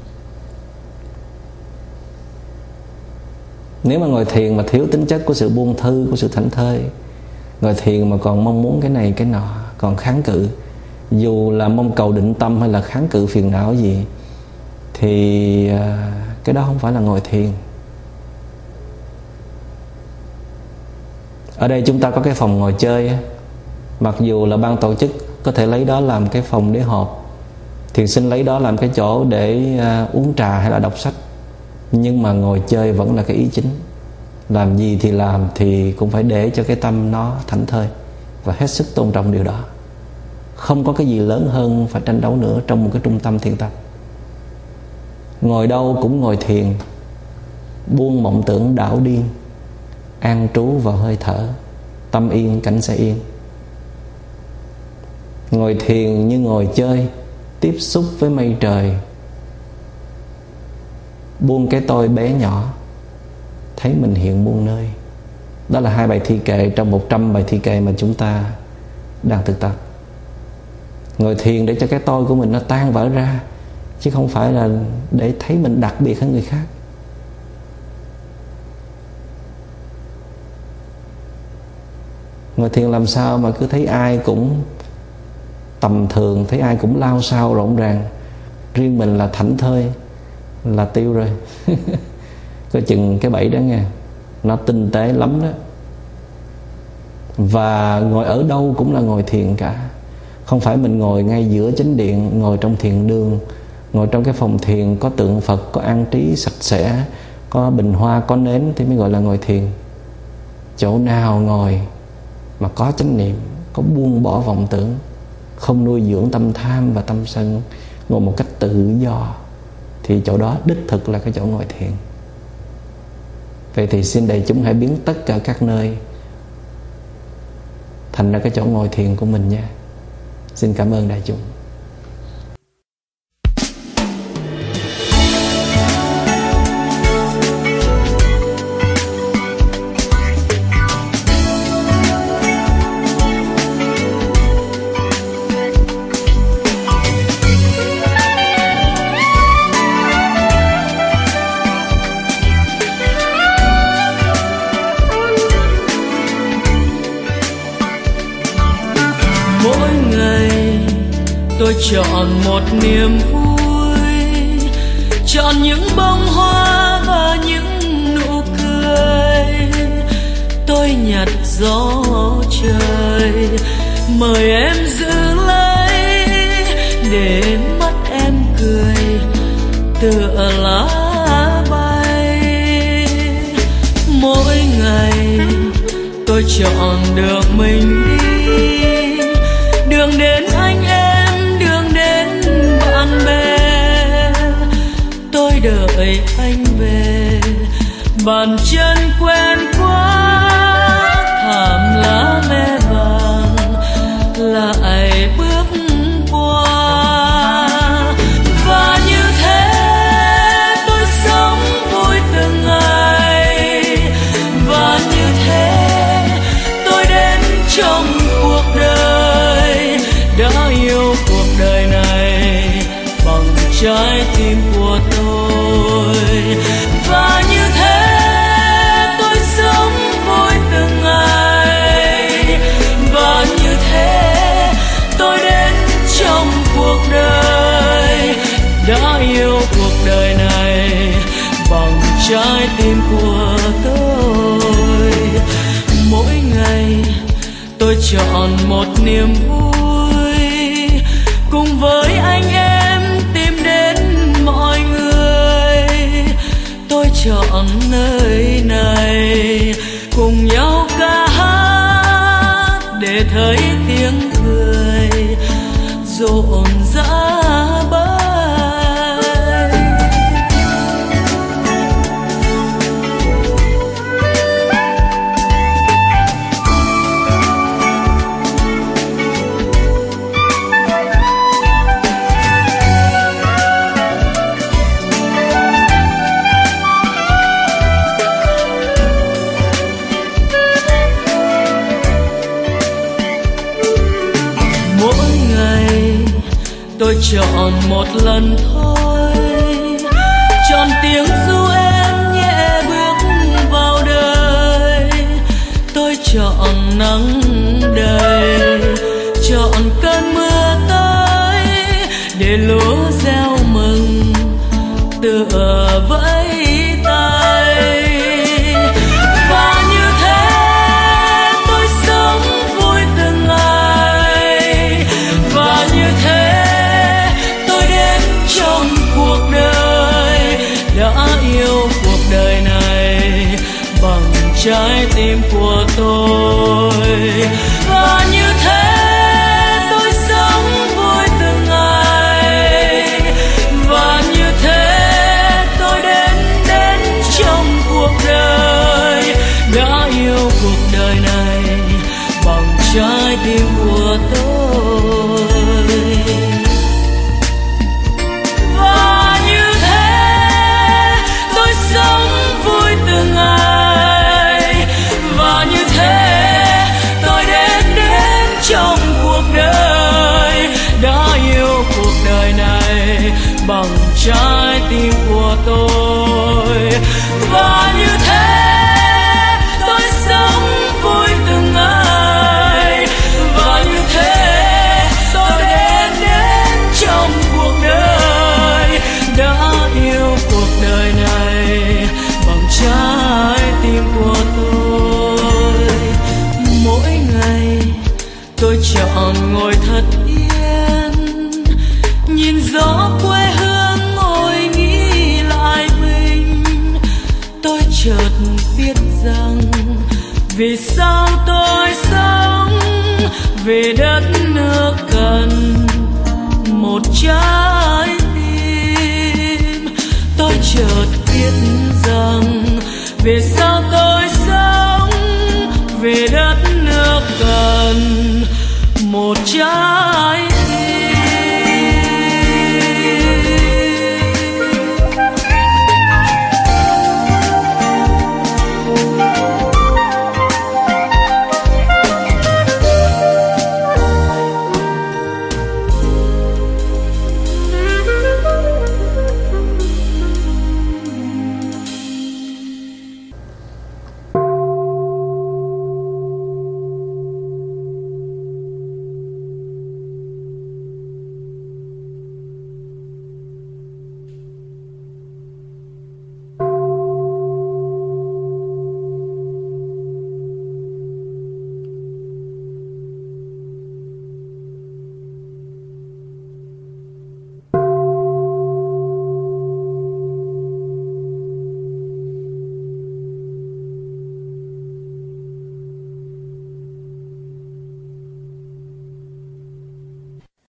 Nếu mà ngồi thiền mà thiếu tính chất của sự buông thư, của sự thảnh thơi, ngồi thiền mà còn mong muốn cái này cái nọ, còn kháng cự, dù là mong cầu định tâm hay là kháng cự phiền não gì, thì cái đó không phải là ngồi thiền. Ở đây chúng ta có cái phòng ngồi chơi, mặc dù là ban tổ chức có thể lấy đó làm cái phòng để họp, thiền sinh lấy đó làm cái chỗ để uống trà hay là đọc sách, nhưng mà ngồi chơi vẫn là cái ý chính. Làm gì thì làm, thì cũng phải để cho cái tâm nó thảnh thơi, và hết sức tôn trọng điều đó. Không có cái gì lớn hơn phải tranh đấu nữa trong một cái trung tâm thiền tập. Ngồi đâu cũng ngồi thiền, buông mộng tưởng đảo điên, an trú vào hơi thở, tâm yên cảnh sẽ yên. Ngồi thiền như ngồi chơi, tiếp xúc với mây trời, buông cái tôi bé nhỏ, thấy mình hiện muôn nơi. Đó là 2 bài thi kệ trong 100 bài thi kệ mà chúng ta đang thực tập. Ngồi thiền để cho cái tôi của mình nó tan vỡ ra, chứ không phải là để thấy mình đặc biệt hơn người khác. Ngồi thiền làm sao mà cứ thấy ai cũng tầm thường, thấy ai cũng lao sao rộn ràng, riêng mình là thảnh thơi là tiêu rồi. Coi chừng cái bẫy đó nghe, nó tinh tế lắm đó. Và ngồi ở đâu cũng là ngồi thiền cả. Không phải mình ngồi ngay giữa chánh điện, ngồi trong thiền đường, ngồi trong cái phòng thiền có tượng Phật, có an trí sạch sẽ, có bình hoa, có nến thì mới gọi là ngồi thiền. Chỗ nào ngồi mà có chánh niệm, có buông bỏ vọng tưởng, không nuôi dưỡng tâm tham và tâm sân, ngồi một cách tự do, thì chỗ đó đích thực là cái chỗ ngồi thiền. Vậy thì xin đại chúng hãy biến tất cả các nơi thành ra cái chỗ ngồi thiền của mình nha. Xin cảm ơn đại chúng. Tôi chọn một niềm vui, chọn những bông hoa và những nụ cười. Tôi nhặt gió trời, mời em giữ lấy, để mắt em cười tựa lá bay. Mỗi ngày tôi chọn đường mình đi, đường đến anh em, đợi anh về. Bàn chân quen quá, thảm lá me vàng lại bước qua. Và như thế tôi sống vui từng ngày. Và như thế tôi đến trong cuộc đời, đã yêu cuộc đời này bằng trái tim của tôi. Và như thế tôi sống vui từng ngày. Và như thế tôi đến trong cuộc đời, đã yêu cuộc đời này bằng trái tim của tôi. Mỗi ngày tôi chọn một niềm vui, cùng với anh em tìm đến mọi người. Tôi chọn nơi này, cùng nhau ca hát để thấy tiếng cười rộn rã bay. Tôi chọn một lần thôi, chọn tiếng ru em nhẹ bước vào đời. Tôi chọn nắng đầy, chọn cơn mưa tới, để lúa gieo mừng tựa vẫy tay. Và như thế tôi sống vui từng ngày. Và như thế đã yêu cuộc đời này bằng trái tim của tôi. Và như thế tôi sống vui từng ngày. Và như thế tôi đến trong cuộc đời, đã yêu cuộc đời này bằng trái tim của tôi. chọn ngồi thật yên, nhìn gió quê hương ngồi nghĩ lại mình. Tôi chợt biết rằng vì sao tôi sống, về đất nước cần một trái tim. Tôi chợt biết rằng vì sao tôi sống, về đất nước cần một trái